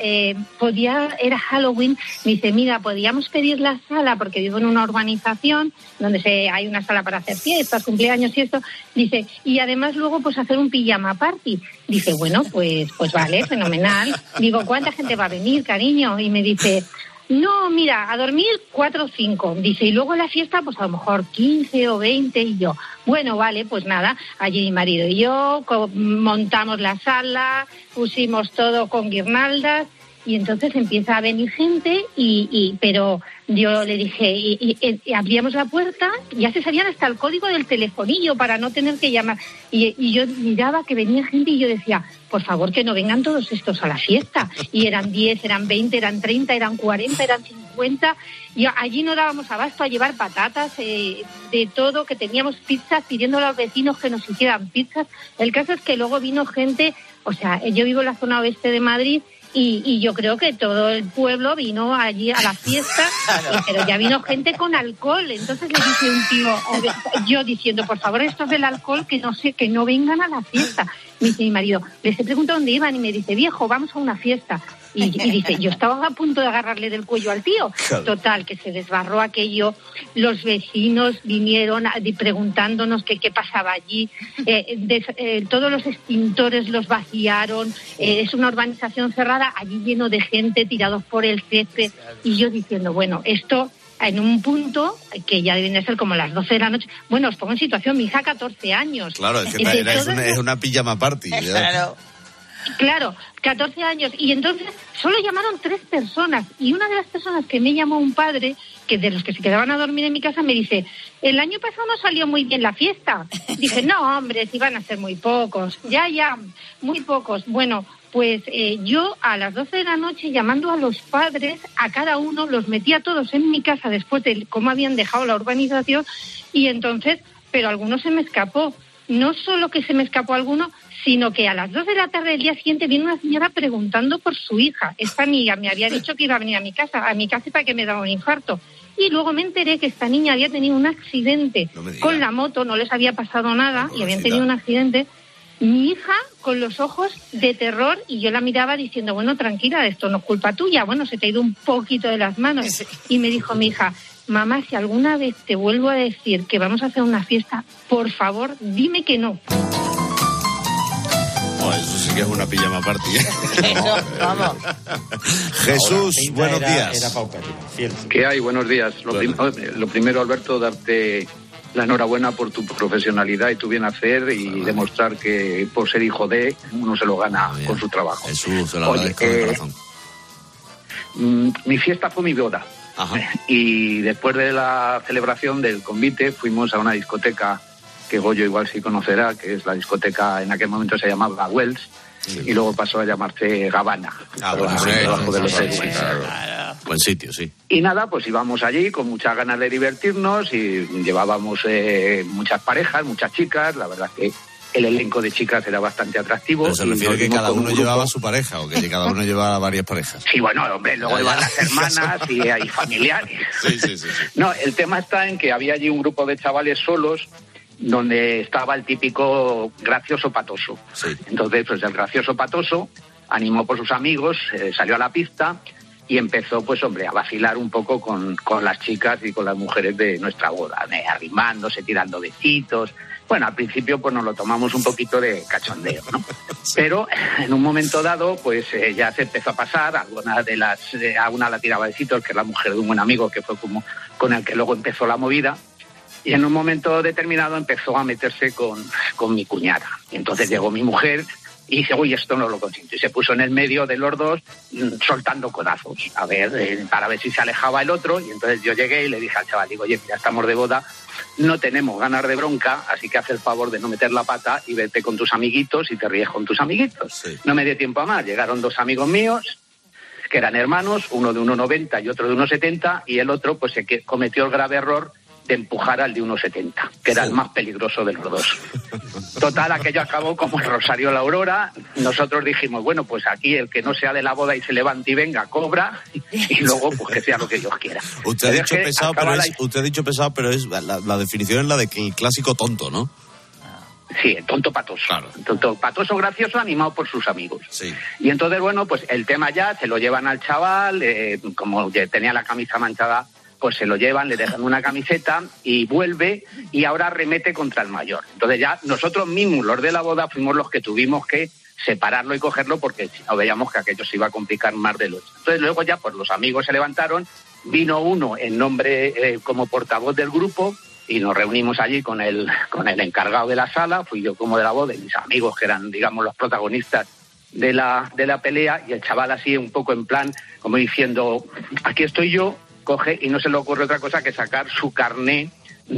era Halloween, me dice, mira, podíamos pedir la sala porque vivo en una urbanización donde hay una sala para hacer fiestas, cumpleaños y esto, dice, y además luego pues hacer un pijama party. Dice, bueno, pues vale, fenomenal. Digo, ¿cuánta gente va a venir, cariño? Y me dice, no, mira, a dormir 4 o 5. Dice, y luego la fiesta, pues a lo mejor 15 o 20. Y yo, bueno, vale, pues nada, allí mi marido y yo montamos la sala, pusimos todo con guirnaldas y entonces empieza a venir gente pero yo le dije, y abríamos la puerta, ya se sabían hasta el código del telefonillo para no tener que llamar. Y yo miraba que venía gente y yo decía, por favor, que no vengan todos estos a la fiesta. Y eran 10, eran 20, eran 30, eran 40, eran 50. Y allí no dábamos abasto a llevar patatas, de todo, que teníamos pizzas, pidiendo a los vecinos que nos hicieran pizzas. El caso es que luego vino gente, o sea, yo vivo en la zona oeste de Madrid, y yo creo que todo el pueblo vino allí a la fiesta, pero ya vino gente con alcohol. Entonces le dice un tío, yo diciendo, por favor, esto es del alcohol, que no vengan a la fiesta. Me dice mi marido, les he preguntado dónde iban y me dice, viejo, vamos a una fiesta. Y dice, yo estaba a punto de agarrarle del cuello al tío. Claro. Total, que se desbarró aquello. Los vecinos vinieron preguntándonos qué pasaba allí. Todos los extintores los vaciaron. Es una urbanización cerrada, allí lleno de gente, tirados por el césped. Y yo diciendo, bueno, esto en un punto que ya deben de ser como las 12 de la noche. Bueno, os pongo en situación, mi hija 14 años. Claro, es que es una pijama party. Claro, 14 años. Y entonces solo llamaron 3 personas. Y una de las personas que me llamó, un padre, que de los que se quedaban a dormir en mi casa, me dice, el año pasado no salió muy bien la fiesta. Dije, no, hombre, si van a ser muy pocos. Ya, muy pocos. Bueno, Pues yo a las 12 de la noche, llamando a los padres, a cada uno, los metía todos en mi casa después de cómo habían dejado la urbanización, y entonces, pero alguno se me escapó. No solo que se me escapó alguno, sino que a las 2 de la tarde del día siguiente viene una señora preguntando por su hija. Esta amiga me había dicho que iba a venir a mi casa para que me daba un infarto. Y luego me enteré que esta niña había tenido un accidente con la moto, no les había pasado nada y habían tenido un accidente. Mi hija con los ojos de terror, y yo la miraba diciendo, bueno, tranquila, esto no es culpa tuya, bueno, se te ha ido un poquito de las manos. Y me dijo mi hija, mamá, si alguna vez te vuelvo a decir que vamos a hacer una fiesta, por favor, dime que no. Oh, eso sí que es una pijama party. Vamos. Jesús, buenos días. ¿Qué hay? Buenos días. Lo primero, Alberto, darte la enhorabuena por tu profesionalidad y tu bien hacer y demostrar que por ser hijo de uno se lo gana con su trabajo. Jesús, se lo agradezco de corazón. Mi fiesta fue mi boda. Ajá. Y después de la celebración del convite fuimos a una discoteca que Goyo igual sí conocerá, que es la discoteca, en aquel momento se llamaba Wells, y luego pasó a llamarse Gabbana. Buen sitio, sí. Y nada, pues íbamos allí con muchas ganas de divertirnos y llevábamos muchas parejas, muchas chicas, la verdad que el elenco de chicas era bastante atractivo. ¿Pero se refiere que cada uno llevaba su pareja o que cada uno llevaba varias parejas? Sí, bueno, hombre, luego iban las hermanas y hay familiares. Sí. No, el tema está en que había allí un grupo de chavales solos donde estaba el típico gracioso patoso. Sí. Entonces, pues el gracioso patoso animó por sus amigos, salió a la pista y empezó, pues hombre, a vacilar un poco con las chicas y con las mujeres de nuestra boda, arrimándose, tirando besitos. Bueno, al principio pues nos lo tomamos un poquito de cachondeo, ¿no? Sí. Pero en un momento dado, pues ya se empezó a pasar, alguna la tiraba besitos, que es la mujer de un buen amigo, que fue como con el que luego empezó la movida. Y en un momento determinado empezó a meterse con mi cuñada. Y entonces llegó mi mujer y dice, uy, esto no lo consiento. Y se puso en el medio de los dos soltando codazos, para ver si se alejaba el otro. Y entonces yo llegué y le dije al chaval, digo, oye, ya estamos de boda, no tenemos ganas de bronca, así que haz el favor de no meter la pata y vete con tus amiguitos y te ríes con tus amiguitos. Sí. No me dio tiempo a más. Llegaron 2 amigos míos, que eran hermanos, uno de 1,90 y otro de 1,70, y el otro pues se cometió el grave error de empujar al de 1,70, que era el más peligroso de los dos. Total, aquello acabó como el Rosario la Aurora. Nosotros dijimos, bueno, pues aquí el que no sea de la boda y se levante y venga, cobra, y luego pues que sea lo que Dios quiera. Usted ha dicho pesado, pero es la definición es la de el clásico tonto, ¿no? Sí, tonto patoso. Claro. Tonto patoso gracioso animado por sus amigos. Sí. Y entonces, bueno, pues el tema ya se lo llevan al chaval, como tenía la camisa manchada, pues se lo llevan, le dejan una camiseta y vuelve y ahora remete contra el mayor. Entonces ya nosotros mismos, los de la boda, fuimos los que tuvimos que separarlo y cogerlo porque si no veíamos que aquello se iba a complicar más de lo hecho. Entonces luego ya pues los amigos se levantaron, vino uno en nombre como portavoz del grupo y nos reunimos allí con el encargado de la sala, fui yo como de la boda y mis amigos que eran, digamos, los protagonistas de la pelea, y el chaval así un poco en plan, como diciendo, aquí estoy yo, coge y no se le ocurre otra cosa que sacar su carné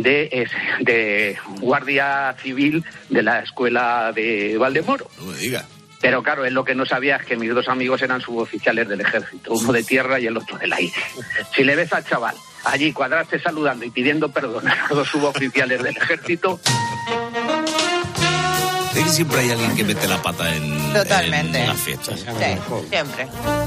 de guardia civil de la escuela de Valdemoro. No me diga. Pero claro, él lo que no sabía es que mis 2 amigos eran suboficiales del ejército, uno de tierra y el otro del aire. Si le ves al chaval allí cuadrarse saludando y pidiendo perdón a los 2 suboficiales del ejército... Es que siempre hay alguien que mete la pata en las fiestas. Sí, siempre.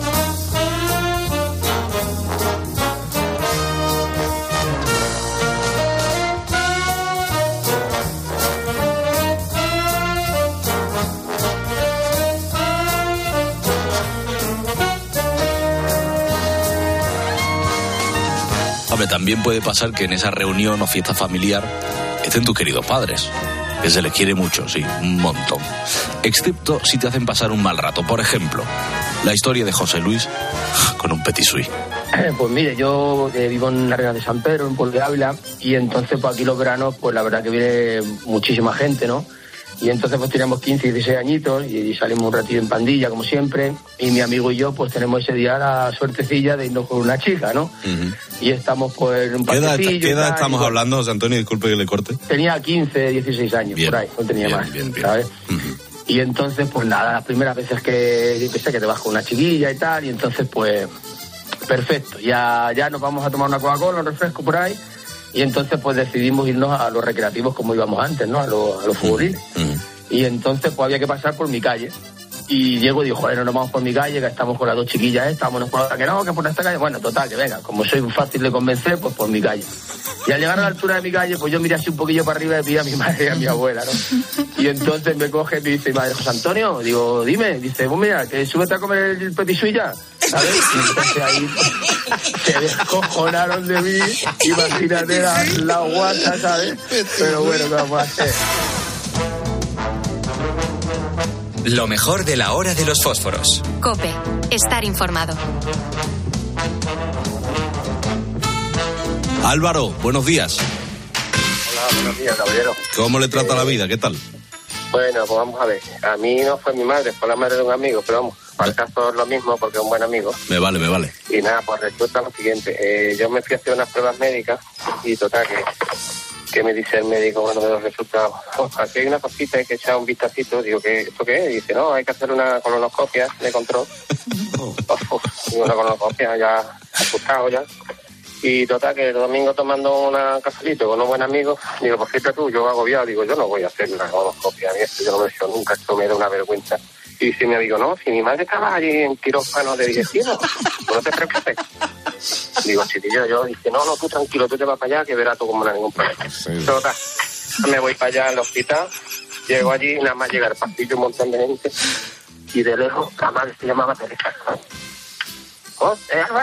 Hombre, también puede pasar que en esa reunión o fiesta familiar estén tus queridos padres, que se les quiere mucho, sí, un montón. Excepto si te hacen pasar un mal rato. Por ejemplo, la historia de José Luis con un petit suisse. Pues mire, yo vivo en la Reina de San Pedro, en Pueblo de Ávila, y entonces pues aquí los veranos, pues la verdad que viene muchísima gente, ¿no? Y entonces pues tenemos 15 y 16 añitos y salimos un ratito en pandilla, como siempre, y mi amigo y yo pues tenemos ese día la suertecilla de irnos con una chica, ¿no? Uh-huh. Y estamos pues en un parquecillo. ¿Qué edad estamos hablando, José Antonio? Disculpe que le corte. Tenía 15, 16 años, bien, por ahí, no tenía más, ¿sabes? Uh-huh. Y entonces, pues nada, las primeras veces que te vas con una chiquilla y tal, y entonces, pues, perfecto, ya nos vamos a tomar una Coca-Cola, un refresco por ahí, y entonces, pues, decidimos irnos a los recreativos como íbamos antes, ¿no? A los futbolines. Y entonces, pues, había que pasar por mi calle. Y Diego dijo, no nos vamos por mi calle, que estamos con las dos chiquillas, vámonos por otra, que no, que por esta calle. Bueno, total, que venga, como soy fácil de convencer, pues por mi calle. Y al llegar a la altura de mi calle, pues yo miré así un poquillo para arriba y vi a mi madre y a mi abuela, ¿no? Y entonces me coge y me dice, madre, José Antonio, digo, dime, dice, pues mira, que súbete a comer el petit suisse ya, ¿sabes? Y entonces ahí se descojonaron de mí, imagínate la guata, ¿sabes? Pero bueno, ¿qué vamos a hacer? Lo mejor de la hora de los fósforos. COPE. Estar informado. Álvaro, buenos días. Hola, buenos días, caballero. ¿Cómo le trata la vida? ¿Qué tal? Bueno, pues vamos a ver. A mí no fue mi madre, fue la madre de un amigo, pero vamos, para el caso es lo mismo porque es un buen amigo. Me vale. Y nada, pues resulta lo siguiente. Yo me fui a hacer unas pruebas médicas y total que me dice el médico, bueno, de los resultados. Aquí hay una cosita, hay que echar un vistacito. Digo, ¿esto qué es? Y dice, no, hay que hacer una colonoscopia de control. Una colonoscopia ya asustado ya. Y total, que el domingo tomando un cafelito con unos buenos amigos, digo, pues fíjate tú, yo agobiado, digo, yo no voy a hacer una colonoscopia, a mí esto yo no lo he hecho nunca, esto me da una vergüenza. Y dice mi amigo, no, si mi madre estaba allí en quirófano de digestivo, no te preocupes. Digo, chiquillo, yo dice, no, tú tranquilo, tú te vas para allá, que verás tú como no hay ningún problema. Sí. Total, me voy para allá al hospital, llego allí, nada más llega al pasillo un montón de gente, y de lejos, la madre se llamaba Teresa. ¡Oh,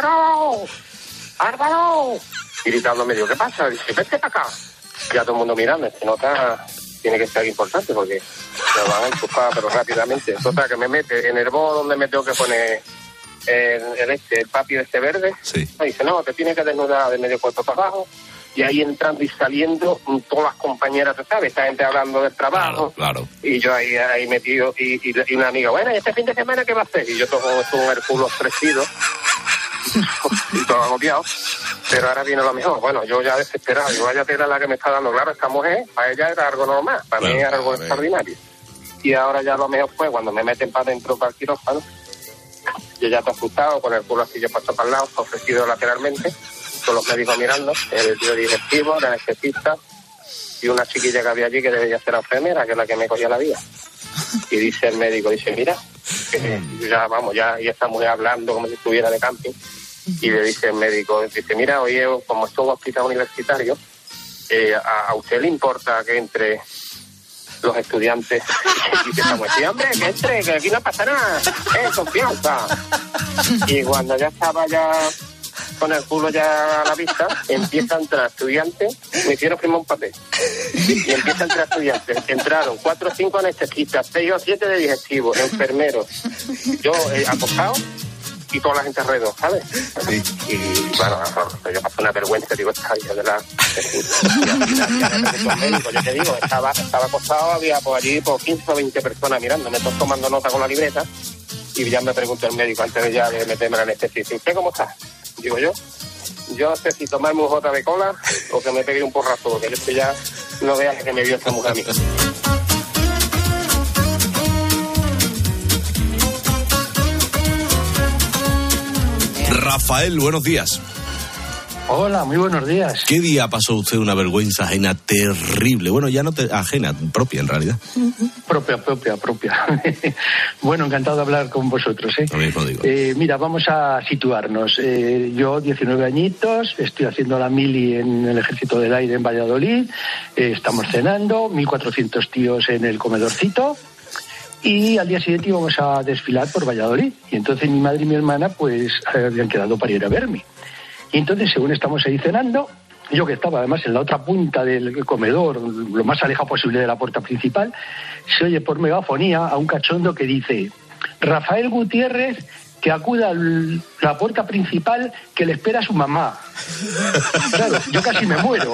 ¡Álvaro! Y gritándome, digo, ¿qué pasa? Dice, vete para acá. Ya todo el mundo mirando, se nota, tiene que ser importante porque me van a enchufar, pero rápidamente. Total, que me mete en el bodo donde me tengo que poner el papi este verde. Sí. Me dice, no, te tienes que desnudar de medio cuerpo para abajo. Y ahí entrando y saliendo, todas las compañeras, ¿sabes? Esta gente hablando del trabajo. Claro. Y yo ahí metido, y una amiga, bueno, ¿y este fin de semana qué va a hacer? Y yo todo con el culo ofrecido. Y todo agobiado, pero ahora viene lo mejor. Bueno, yo ya desesperado, yo vaya tela la que me está dando, claro, esta mujer, para ella era algo normal, para mí era algo extraordinario. Y ahora ya lo mejor fue cuando me meten para adentro para el quirófano, yo ya estoy asustado, con el culo así yo paso para el lado, ofrecido lateralmente, con los médicos mirando, el tío digestivo, la anestesista y una chiquilla que había allí que debía ser la enfermera, que es la que me cogía la vida. Y dice el médico, dice, mira, ya vamos, ya y esta mujer hablando como si estuviera de camping, y le dice el médico, dice, mira, oye, como esto es un hospital universitario, ¿a usted le importa que entre los estudiantes? Y dice, sí, hombre, que entre, que aquí no pasa nada, confianza. Y cuando ya estaba ya con el culo ya a la vista, empieza a entrar estudiantes, me hicieron firmar un papel, y empieza a entrar estudiantes, entraron 4 o 5 anestesistas, 6 o 7 de digestivo, enfermeros, yo acostado y toda la gente alrededor, ¿sabes? Sí. Y bueno, yo pasé una vergüenza, digo, esta hija de la... Yo te digo, estaba acostado, había por allí por 15 o 20 personas mirando, me estoy tomando nota con la libreta, y ya me preguntó el médico antes de ya de meterme la anestesia, ¿usted cómo está? Digo yo no sé si tomarme un jota de cola o que me pegue un porrazo, porque esto ya no veas que me vio esta mujer a mí. Rafael, buenos días. Hola, muy buenos días. ¿Qué día pasó usted una vergüenza ajena terrible? Bueno, ya no ajena, propia en realidad. Propia. Bueno, encantado de hablar con vosotros. Lo mismo digo. Mira, vamos a situarnos. Yo, 19 añitos, estoy haciendo la mili en el Ejército del Aire en Valladolid. Estamos cenando, 1.400 tíos en el comedorcito. Y al día siguiente íbamos a desfilar por Valladolid. Y entonces mi madre y mi hermana pues habían quedado para ir a verme. Y entonces, según estamos ahí cenando, yo que estaba además en la otra punta del comedor, lo más alejado posible de la puerta principal, se oye por megafonía a un cachondo que dice: Rafael Gutiérrez, que acuda a la puerta principal, que le espera a su mamá. Claro, yo casi me muero.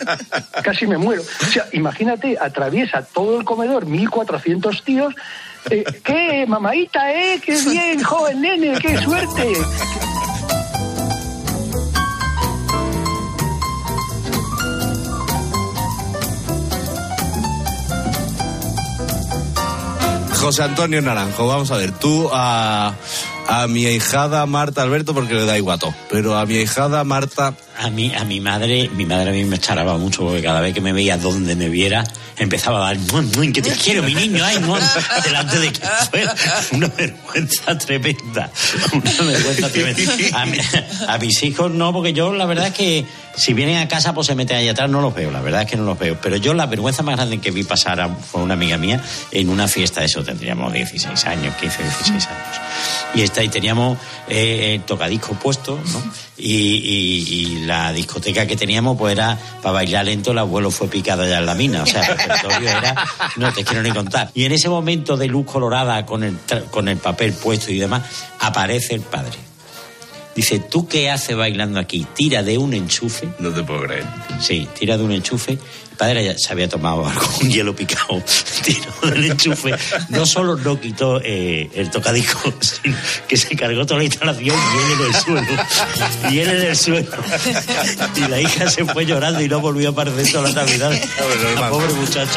O sea, imagínate, atraviesa todo el comedor, 1.400 tíos. ¿Qué, mamaita, qué bien, joven nene, qué suerte! José Antonio Naranjo, vamos a ver, tú a mi ahijada Marta Alberto, porque le da igual todo, pero a mi ahijada Marta... A mi madre a mí me charaba mucho, porque cada vez que me veía donde me viera, empezaba a dar, que te quiero, mi niño, ay, delante de quien fuera. Una vergüenza tremenda. A mis hijos no, porque yo la verdad es que si vienen a casa pues se meten ahí atrás, no los veo, la verdad es que no los veo. Pero yo la vergüenza más grande que vi pasar fue una amiga mía en una fiesta, eso tendríamos 16 años, 15, 16 años. Y teníamos tocadiscos puestos, ¿no? Y la discoteca que teníamos pues era para bailar lento, el abuelo fue picado ya en la mina, o sea, el repertorio era, no te quiero ni contar. Y en ese momento de luz colorada con el papel puesto y demás, aparece el padre. Dice, ¿tú qué haces bailando aquí? Tira de un enchufe. No te puedo creer. Sí, tira de un enchufe. El padre ya se había tomado algo, un hielo picado. Tiró del enchufe. No solo no quitó el tocadisco, sino que se cargó toda la instalación y él en el suelo. Y la hija se fue llorando y no volvió a aparecer toda la Navidad. La pobre muchacha.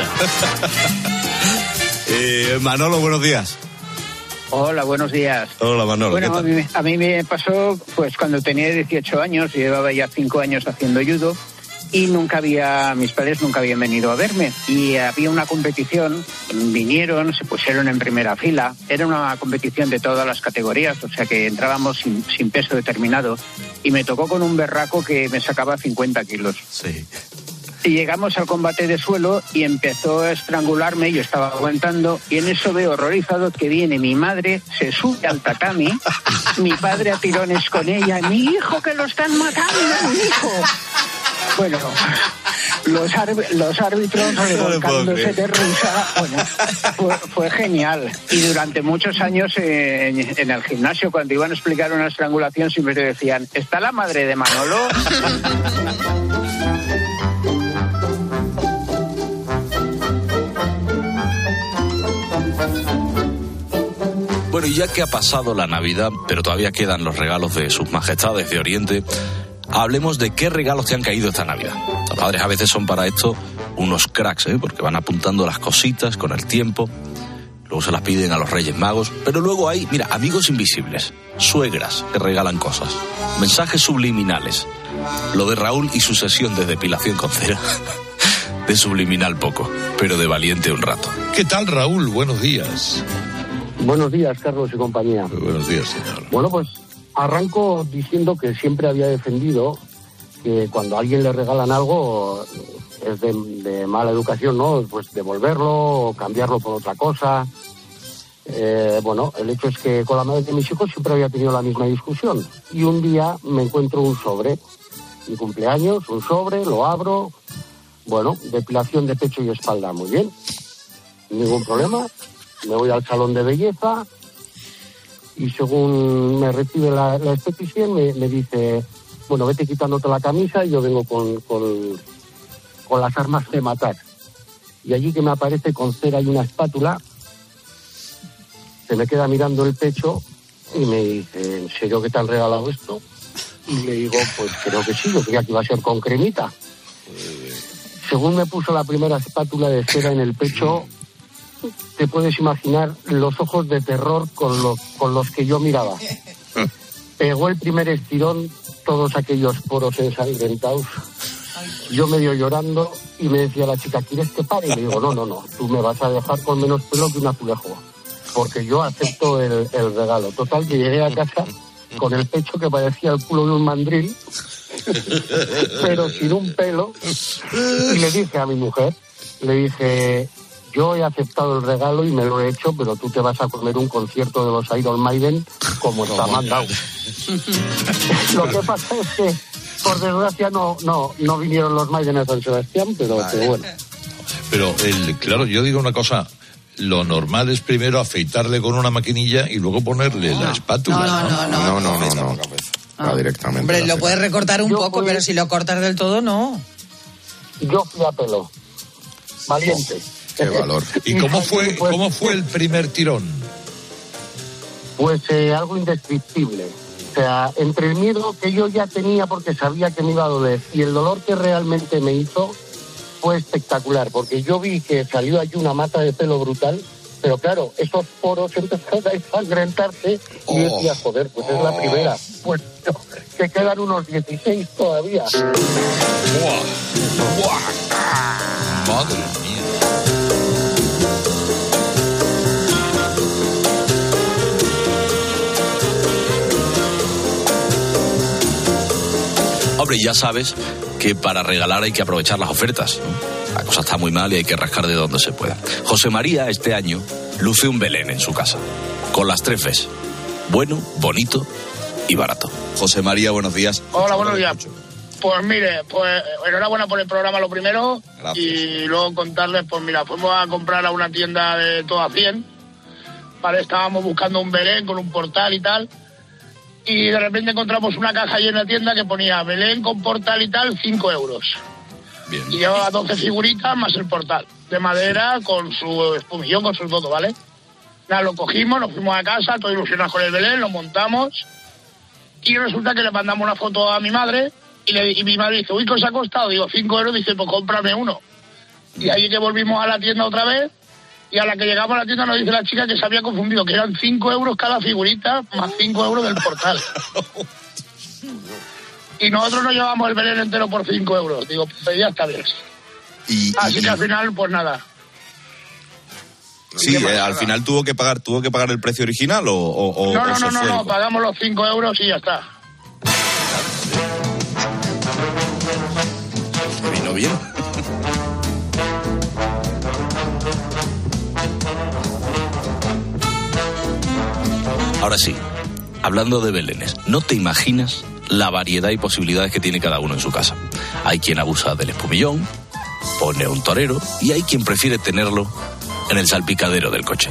Manolo, buenos días. Hola, buenos días. Hola, Manolo. Bueno, a mí me pasó pues cuando tenía 18 años, llevaba ya 5 años haciendo judo y mis padres nunca habían venido a verme. Y había una competición, vinieron, se pusieron en primera fila, era una competición de todas las categorías, o sea que entrábamos sin peso determinado y me tocó con un berraco que me sacaba 50 kilos. Sí. Y llegamos al combate de suelo y empezó a estrangularme, yo estaba aguantando y en eso veo horrorizado que viene mi madre, se sube al tatami, mi padre a tirones con ella, mi hijo que lo están matando, mi hijo. Bueno, los árbitros revolcándose de risa, bueno, fue genial. Y durante muchos años en el gimnasio, cuando iban a explicar una estrangulación, siempre decían, ¿está la madre de Manolo? Bueno, y ya que ha pasado la Navidad, pero todavía quedan los regalos de sus majestades de Oriente, hablemos de qué regalos te han caído esta Navidad. Los padres a veces son para esto unos cracks, porque van apuntando las cositas con el tiempo, luego se las piden a los Reyes Magos, pero luego hay, mira, amigos invisibles, suegras que regalan cosas, mensajes subliminales. Lo de Raúl y su sesión de depilación con cera, de subliminal poco, pero de valiente un rato. ¿Qué tal, Raúl? Buenos días. Buenos días, Carlos y compañía. Muy buenos días, señor. Bueno, pues arranco diciendo que siempre había defendido que cuando a alguien le regalan algo es de mala educación, ¿no? Pues devolverlo o cambiarlo por otra cosa. Bueno, el hecho es que con la madre de mis hijos siempre había tenido la misma discusión. Y un día me encuentro un sobre. Mi cumpleaños, un sobre, lo abro. Bueno, depilación de pecho y espalda, muy bien. Ningún problema. Me voy al salón de belleza y según me recibe la esteticien me dice, bueno, vete quitándote la camisa y yo vengo con las armas de matar. Y allí que me aparece con cera y una espátula, se me queda mirando el pecho y me dice, ¿en serio que te han regalado esto? Y le digo, pues creo que sí, yo creía que iba a ser con cremita. Según me puso la primera espátula de cera en el pecho, te puedes imaginar los ojos de terror con los que yo miraba. Pegó el primer estirón, todos aquellos poros ensangrentados. Yo medio llorando y me decía la chica, ¿quieres que pare? Y le digo, no, tú me vas a dejar con menos pelo que un azulejo, porque yo acepto el regalo. Total, que llegué a casa con el pecho que parecía el culo de un mandril, pero sin un pelo, y le dije a mi mujer, yo he aceptado el regalo y me lo he hecho, pero tú te vas a comer un concierto de los Iron Maiden como está mandado. Lo que pasa es que, por desgracia, no vinieron los Maiden a San Sebastián, pero bueno. Pero, claro, yo digo una cosa, lo normal es primero afeitarle con una maquinilla y luego ponerle la espátula. No. Va directamente. Hombre, lo puedes recortar un poco, pero si lo cortas del todo, no. Yo fui a pelo. Valiente. Qué valor. ¿Y cómo fue el primer tirón? Pues algo indescriptible. O sea, entre el miedo que yo ya tenía porque sabía que me iba a doler y el dolor que realmente me hizo fue espectacular, porque yo vi que salió allí una mata de pelo brutal, Pero claro, esos poros empezaron a ensangrentarse y yo decía, joder, pues es la primera. Pues no, que quedan unos 16 todavía. Madre mía. Hombre, ya sabes que para regalar hay que aprovechar las ofertas, ¿no? La cosa está muy mal y hay que rascar de donde se pueda. José María este año luce un Belén en su casa, con las 3 Fs: bueno, bonito y barato. José María, buenos días. Hola, buenos días. Pues mire, pues enhorabuena por el programa lo primero. Gracias. Y luego contarles, pues mira, fuimos a comprar a una tienda de Toda 100, ¿vale? Estábamos buscando un Belén con un portal y tal, y de repente encontramos una caja ahí en la tienda que ponía Belén con portal y tal, 5 euros. Bien. Y llevaba 12 figuritas más el portal, de madera, con su espumillón, con su todo, ¿vale? Nada, lo cogimos, nos fuimos a casa, todos ilusionados con el Belén, lo montamos, y resulta que le mandamos una foto a mi madre, y mi madre dice, uy, ¿qué os ha costado? Digo, 5 euros, dice, pues cómprame uno. Y ahí que volvimos a la tienda otra vez, y a la que llegamos a la tienda nos dice la chica que se había confundido, que eran 5 euros cada figurita, más 5 euros del portal. Y nosotros nos llevamos el Belén entero por 5 euros. Digo, pues ya está bien. Así que al final, pues nada. Sí, al final tuvo que pagar el precio original o No, pagamos los 5 euros y ya está. ¿Vino bien? Ahora sí, hablando de belenes, no te imaginas la variedad y posibilidades que tiene cada uno en su casa. Hay quien abusa del espumillón, pone un torero, y hay quien prefiere tenerlo en el salpicadero del coche.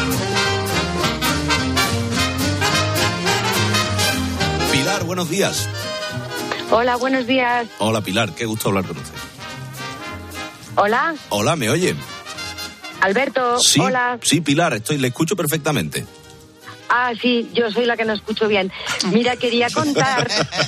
Pilar, buenos días. Hola, buenos días. Hola, Pilar, qué gusto hablar con usted. Hola. Hola, ¿me oye? Alberto, Sí, hola. sí, Pilar, le escucho perfectamente. Ah, sí, yo soy la que no escucho bien. Mira, quería contar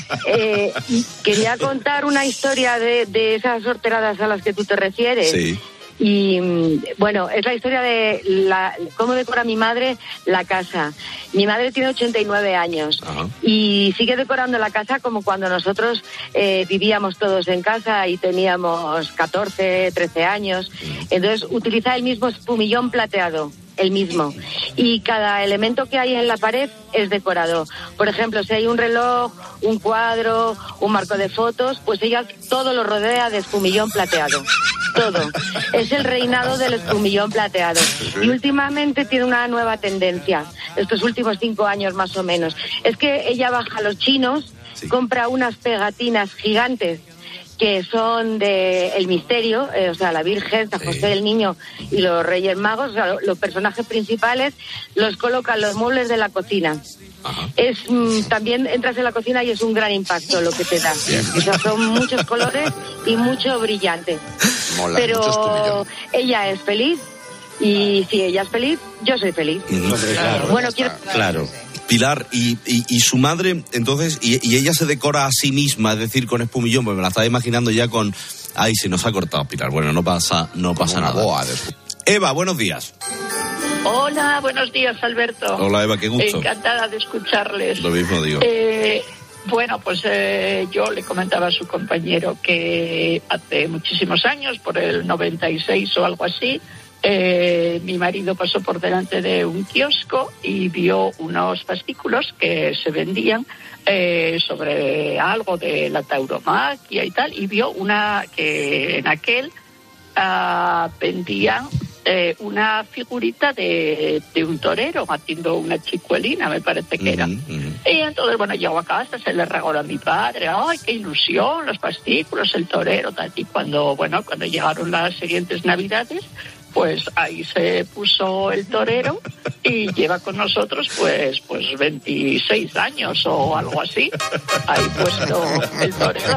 una historia de esas horteradas a las que tú te refieres. Sí. Y bueno, es la historia de cómo decora mi madre la casa. Mi madre tiene 89 años. Ajá. Y sigue decorando la casa como cuando nosotros vivíamos todos en casa y teníamos 14, 13 años. Entonces utiliza el mismo espumillón plateado. El mismo. Y cada elemento que hay en la pared es decorado. Por ejemplo, si hay un reloj, un cuadro, un marco de fotos, pues ella todo lo rodea de espumillón plateado. Todo. Es el reinado del espumillón plateado. Y últimamente tiene una nueva tendencia, estos últimos 5 años más o menos. Es que ella baja a los chinos, compra unas pegatinas gigantes que son de El Misterio, o sea, la Virgen, San José el Niño y los Reyes Magos, o sea, los personajes principales, los colocan en los muebles de la cocina. Es también entras en la cocina y es un gran impacto lo que te da. O sea, son muchos colores y mucho brillante. Mola, pero ella es feliz y si ella es feliz, yo soy feliz. Claro. Bueno, Claro. Pilar, y su madre, entonces, y ella se decora a sí misma, es decir, con espumillón, pues me la estaba imaginando ya con... Ay, se nos ha cortado, Pilar. Bueno, no pasa nada. Eva, buenos días. Hola, buenos días, Alberto. Hola, Eva, qué gusto. Encantada de escucharles. Lo mismo digo. Bueno, pues yo le comentaba a su compañero que hace muchísimos años, por el 96 o algo así, mi marido pasó por delante de un kiosco y vio unos fascículos que se vendían sobre algo de la tauromaquia y tal, y vio que en aquel vendían una figurita de un torero haciendo una chicuelina, me parece que era. Y entonces, bueno, llegó a casa, se le regaló a mi padre, ¡ay, qué ilusión! Los fascículos, el torero, tal. Y cuando llegaron las siguientes Navidades, pues ahí se puso el torero y lleva con nosotros pues 26 años o algo así. Ahí puesto el torero.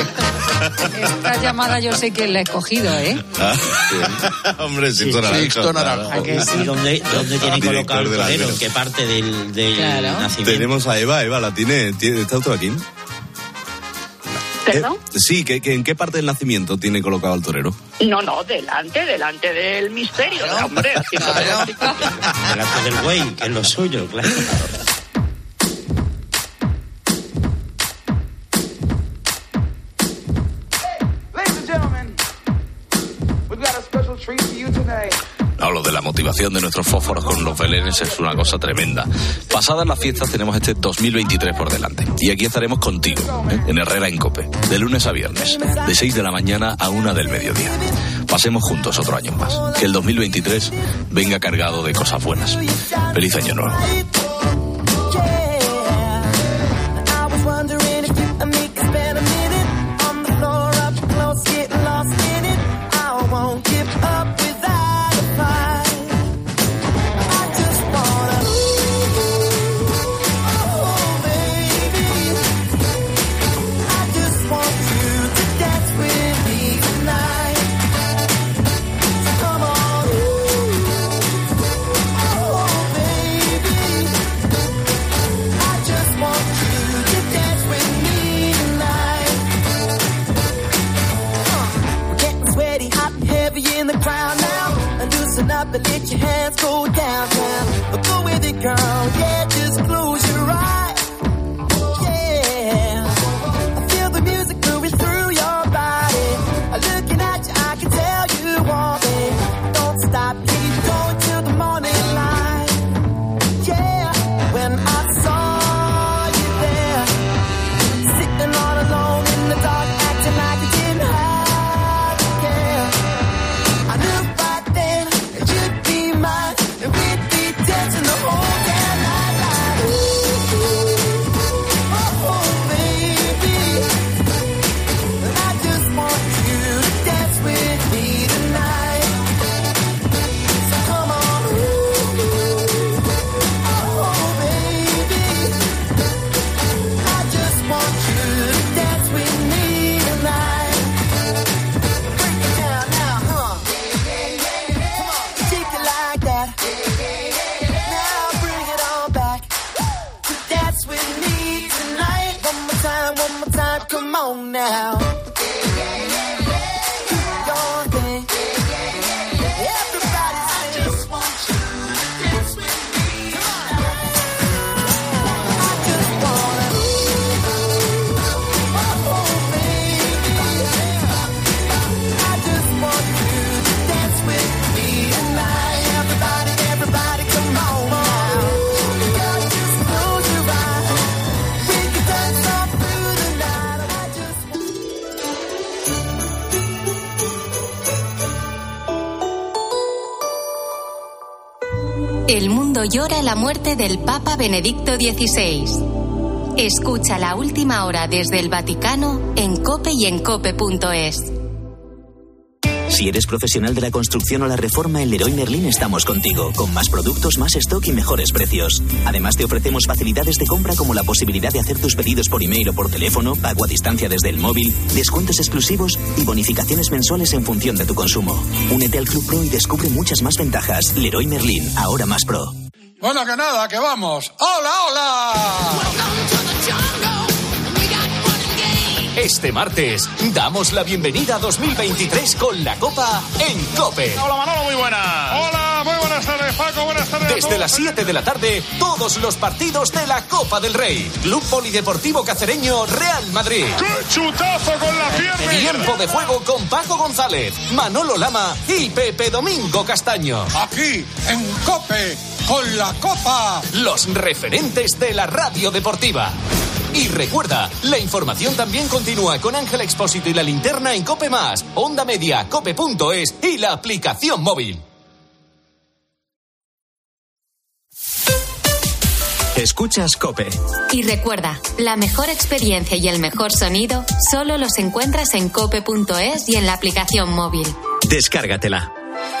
Esta llamada yo sé que la he cogido, ¿eh? Hombre, Sixto Naranjo. ¿A que sí? ¿Dónde tiene colocado el torero? ¿En qué parte del nacimiento? Tenemos a Eva, ¿la tiene? ¿Está usted aquí? ¿Perdón? Sí, ¿en qué parte del nacimiento tiene colocado al torero? No, delante del misterio, hombre. Delante del güey, que es lo suyo, claro. No, lo de la motivación de nuestros fósforos con los belenes es una cosa tremenda. Pasadas las fiestas tenemos este 2023 por delante. Y aquí estaremos contigo, en Herrera en COPE, de lunes a viernes, de 6 de la mañana a 1 del mediodía. Pasemos juntos otro año más. Que el 2023 venga cargado de cosas buenas. Feliz año nuevo. But let your hands go downtown. Go with it, girl. Yeah, just close your eyes. Yeah, I feel the music moving through your body. Looking at you, I can tell you want me. Don't stop, keep going till the morning light. Yeah, when I saw you there, sitting all alone in the dark, acting like you didn't have to care. I knew right then. And we'd be dancing the whole damn night like, oh, baby. And I just want you to dance with me tonight. So come on, oh, baby. I just want you to dance with me tonight. Break it down now, huh? Come on, take it like that. One more time, come on now. El mundo llora la muerte del Papa Benedicto XVI. Escucha la última hora desde el Vaticano en COPE y en COPE.es. Si eres profesional de la construcción o la reforma, en Leroy Merlin estamos contigo, con más productos, más stock y mejores precios. Además, te ofrecemos facilidades de compra como la posibilidad de hacer tus pedidos por email o por teléfono, pago a distancia desde el móvil, descuentos exclusivos y bonificaciones mensuales en función de tu consumo. Únete al Club Pro y descubre muchas más ventajas. Leroy Merlin, ahora más pro. Bueno, que nada, que vamos. ¡Hola, hola! Este martes damos la bienvenida a 2023 con la Copa en COPE. Hola Manolo, muy buenas. Hola, muy buenas tardes Paco, buenas tardes. Desde las 7 de la tarde, todos los partidos de la Copa del Rey. Club Polideportivo Cacereño, Real Madrid. ¡Qué chutazo con la pierna! Tiempo de juego con Paco González, Manolo Lama y Pepe Domingo Castaño. Aquí en COPE, con la Copa. Los referentes de la radio deportiva. Y recuerda, la información también continúa con Ángel Expósito y la linterna en COPE+, Onda Media, COPE.es y la aplicación móvil. Escuchas COPE. Y recuerda, la mejor experiencia y el mejor sonido solo los encuentras en COPE.es y en la aplicación móvil. Descárgatela.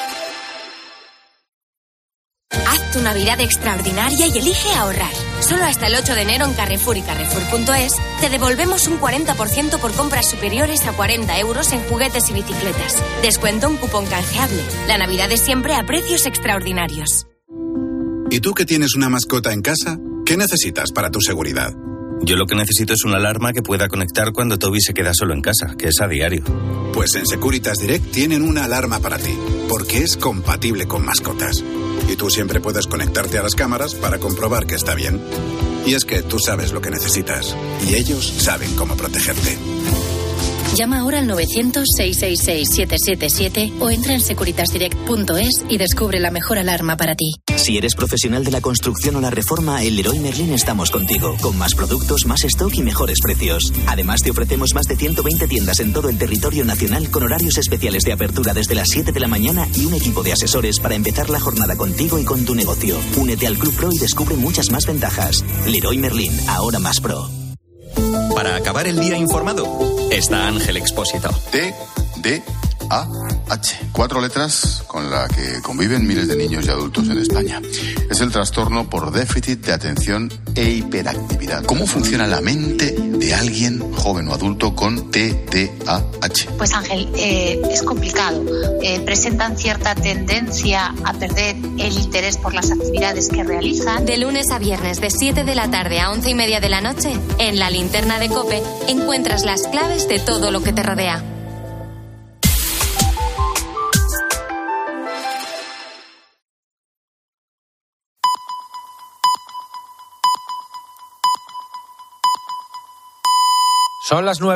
Haz tu Navidad extraordinaria y elige ahorrar. Solo hasta el 8 de enero en Carrefour y Carrefour.es te devolvemos un 40% por compras superiores a 40 euros en juguetes y bicicletas. Descuento un cupón canjeable. La Navidad es siempre a precios extraordinarios. ¿Y tú que tienes una mascota en casa? ¿Qué necesitas para tu seguridad? Yo lo que necesito es una alarma que pueda conectar cuando Toby se queda solo en casa, que es a diario. Pues en Securitas Direct tienen una alarma para ti, porque es compatible con mascotas. Y tú siempre puedes conectarte a las cámaras para comprobar que está bien. Y es que tú sabes lo que necesitas, y ellos saben cómo protegerte. Llama ahora al 900-666-777 o entra en securitasdirect.es y descubre la mejor alarma para ti. Si eres profesional de la construcción o la reforma, en Leroy Merlin estamos contigo, con más productos, más stock y mejores precios. Además, te ofrecemos más de 120 tiendas en todo el territorio nacional con horarios especiales de apertura desde las 7 de la mañana y un equipo de asesores para empezar la jornada contigo y con tu negocio. Únete al Club Pro y descubre muchas más ventajas. Leroy Merlin, ahora más pro. Para acabar el día informado, está Ángel Expósito. TDAH, 4 letras con la que conviven miles de niños y adultos en España. Es el trastorno por déficit de atención e hiperactividad. ¿Cómo funciona la mente de alguien, joven o adulto, con TDAH? Pues Ángel, es complicado. Presentan cierta tendencia a perder el interés por las actividades que realizan. De lunes a viernes, de 7 de la tarde a 11:30 de la noche, en la linterna de COPE, encuentras las claves de todo lo que te rodea. Son las 9.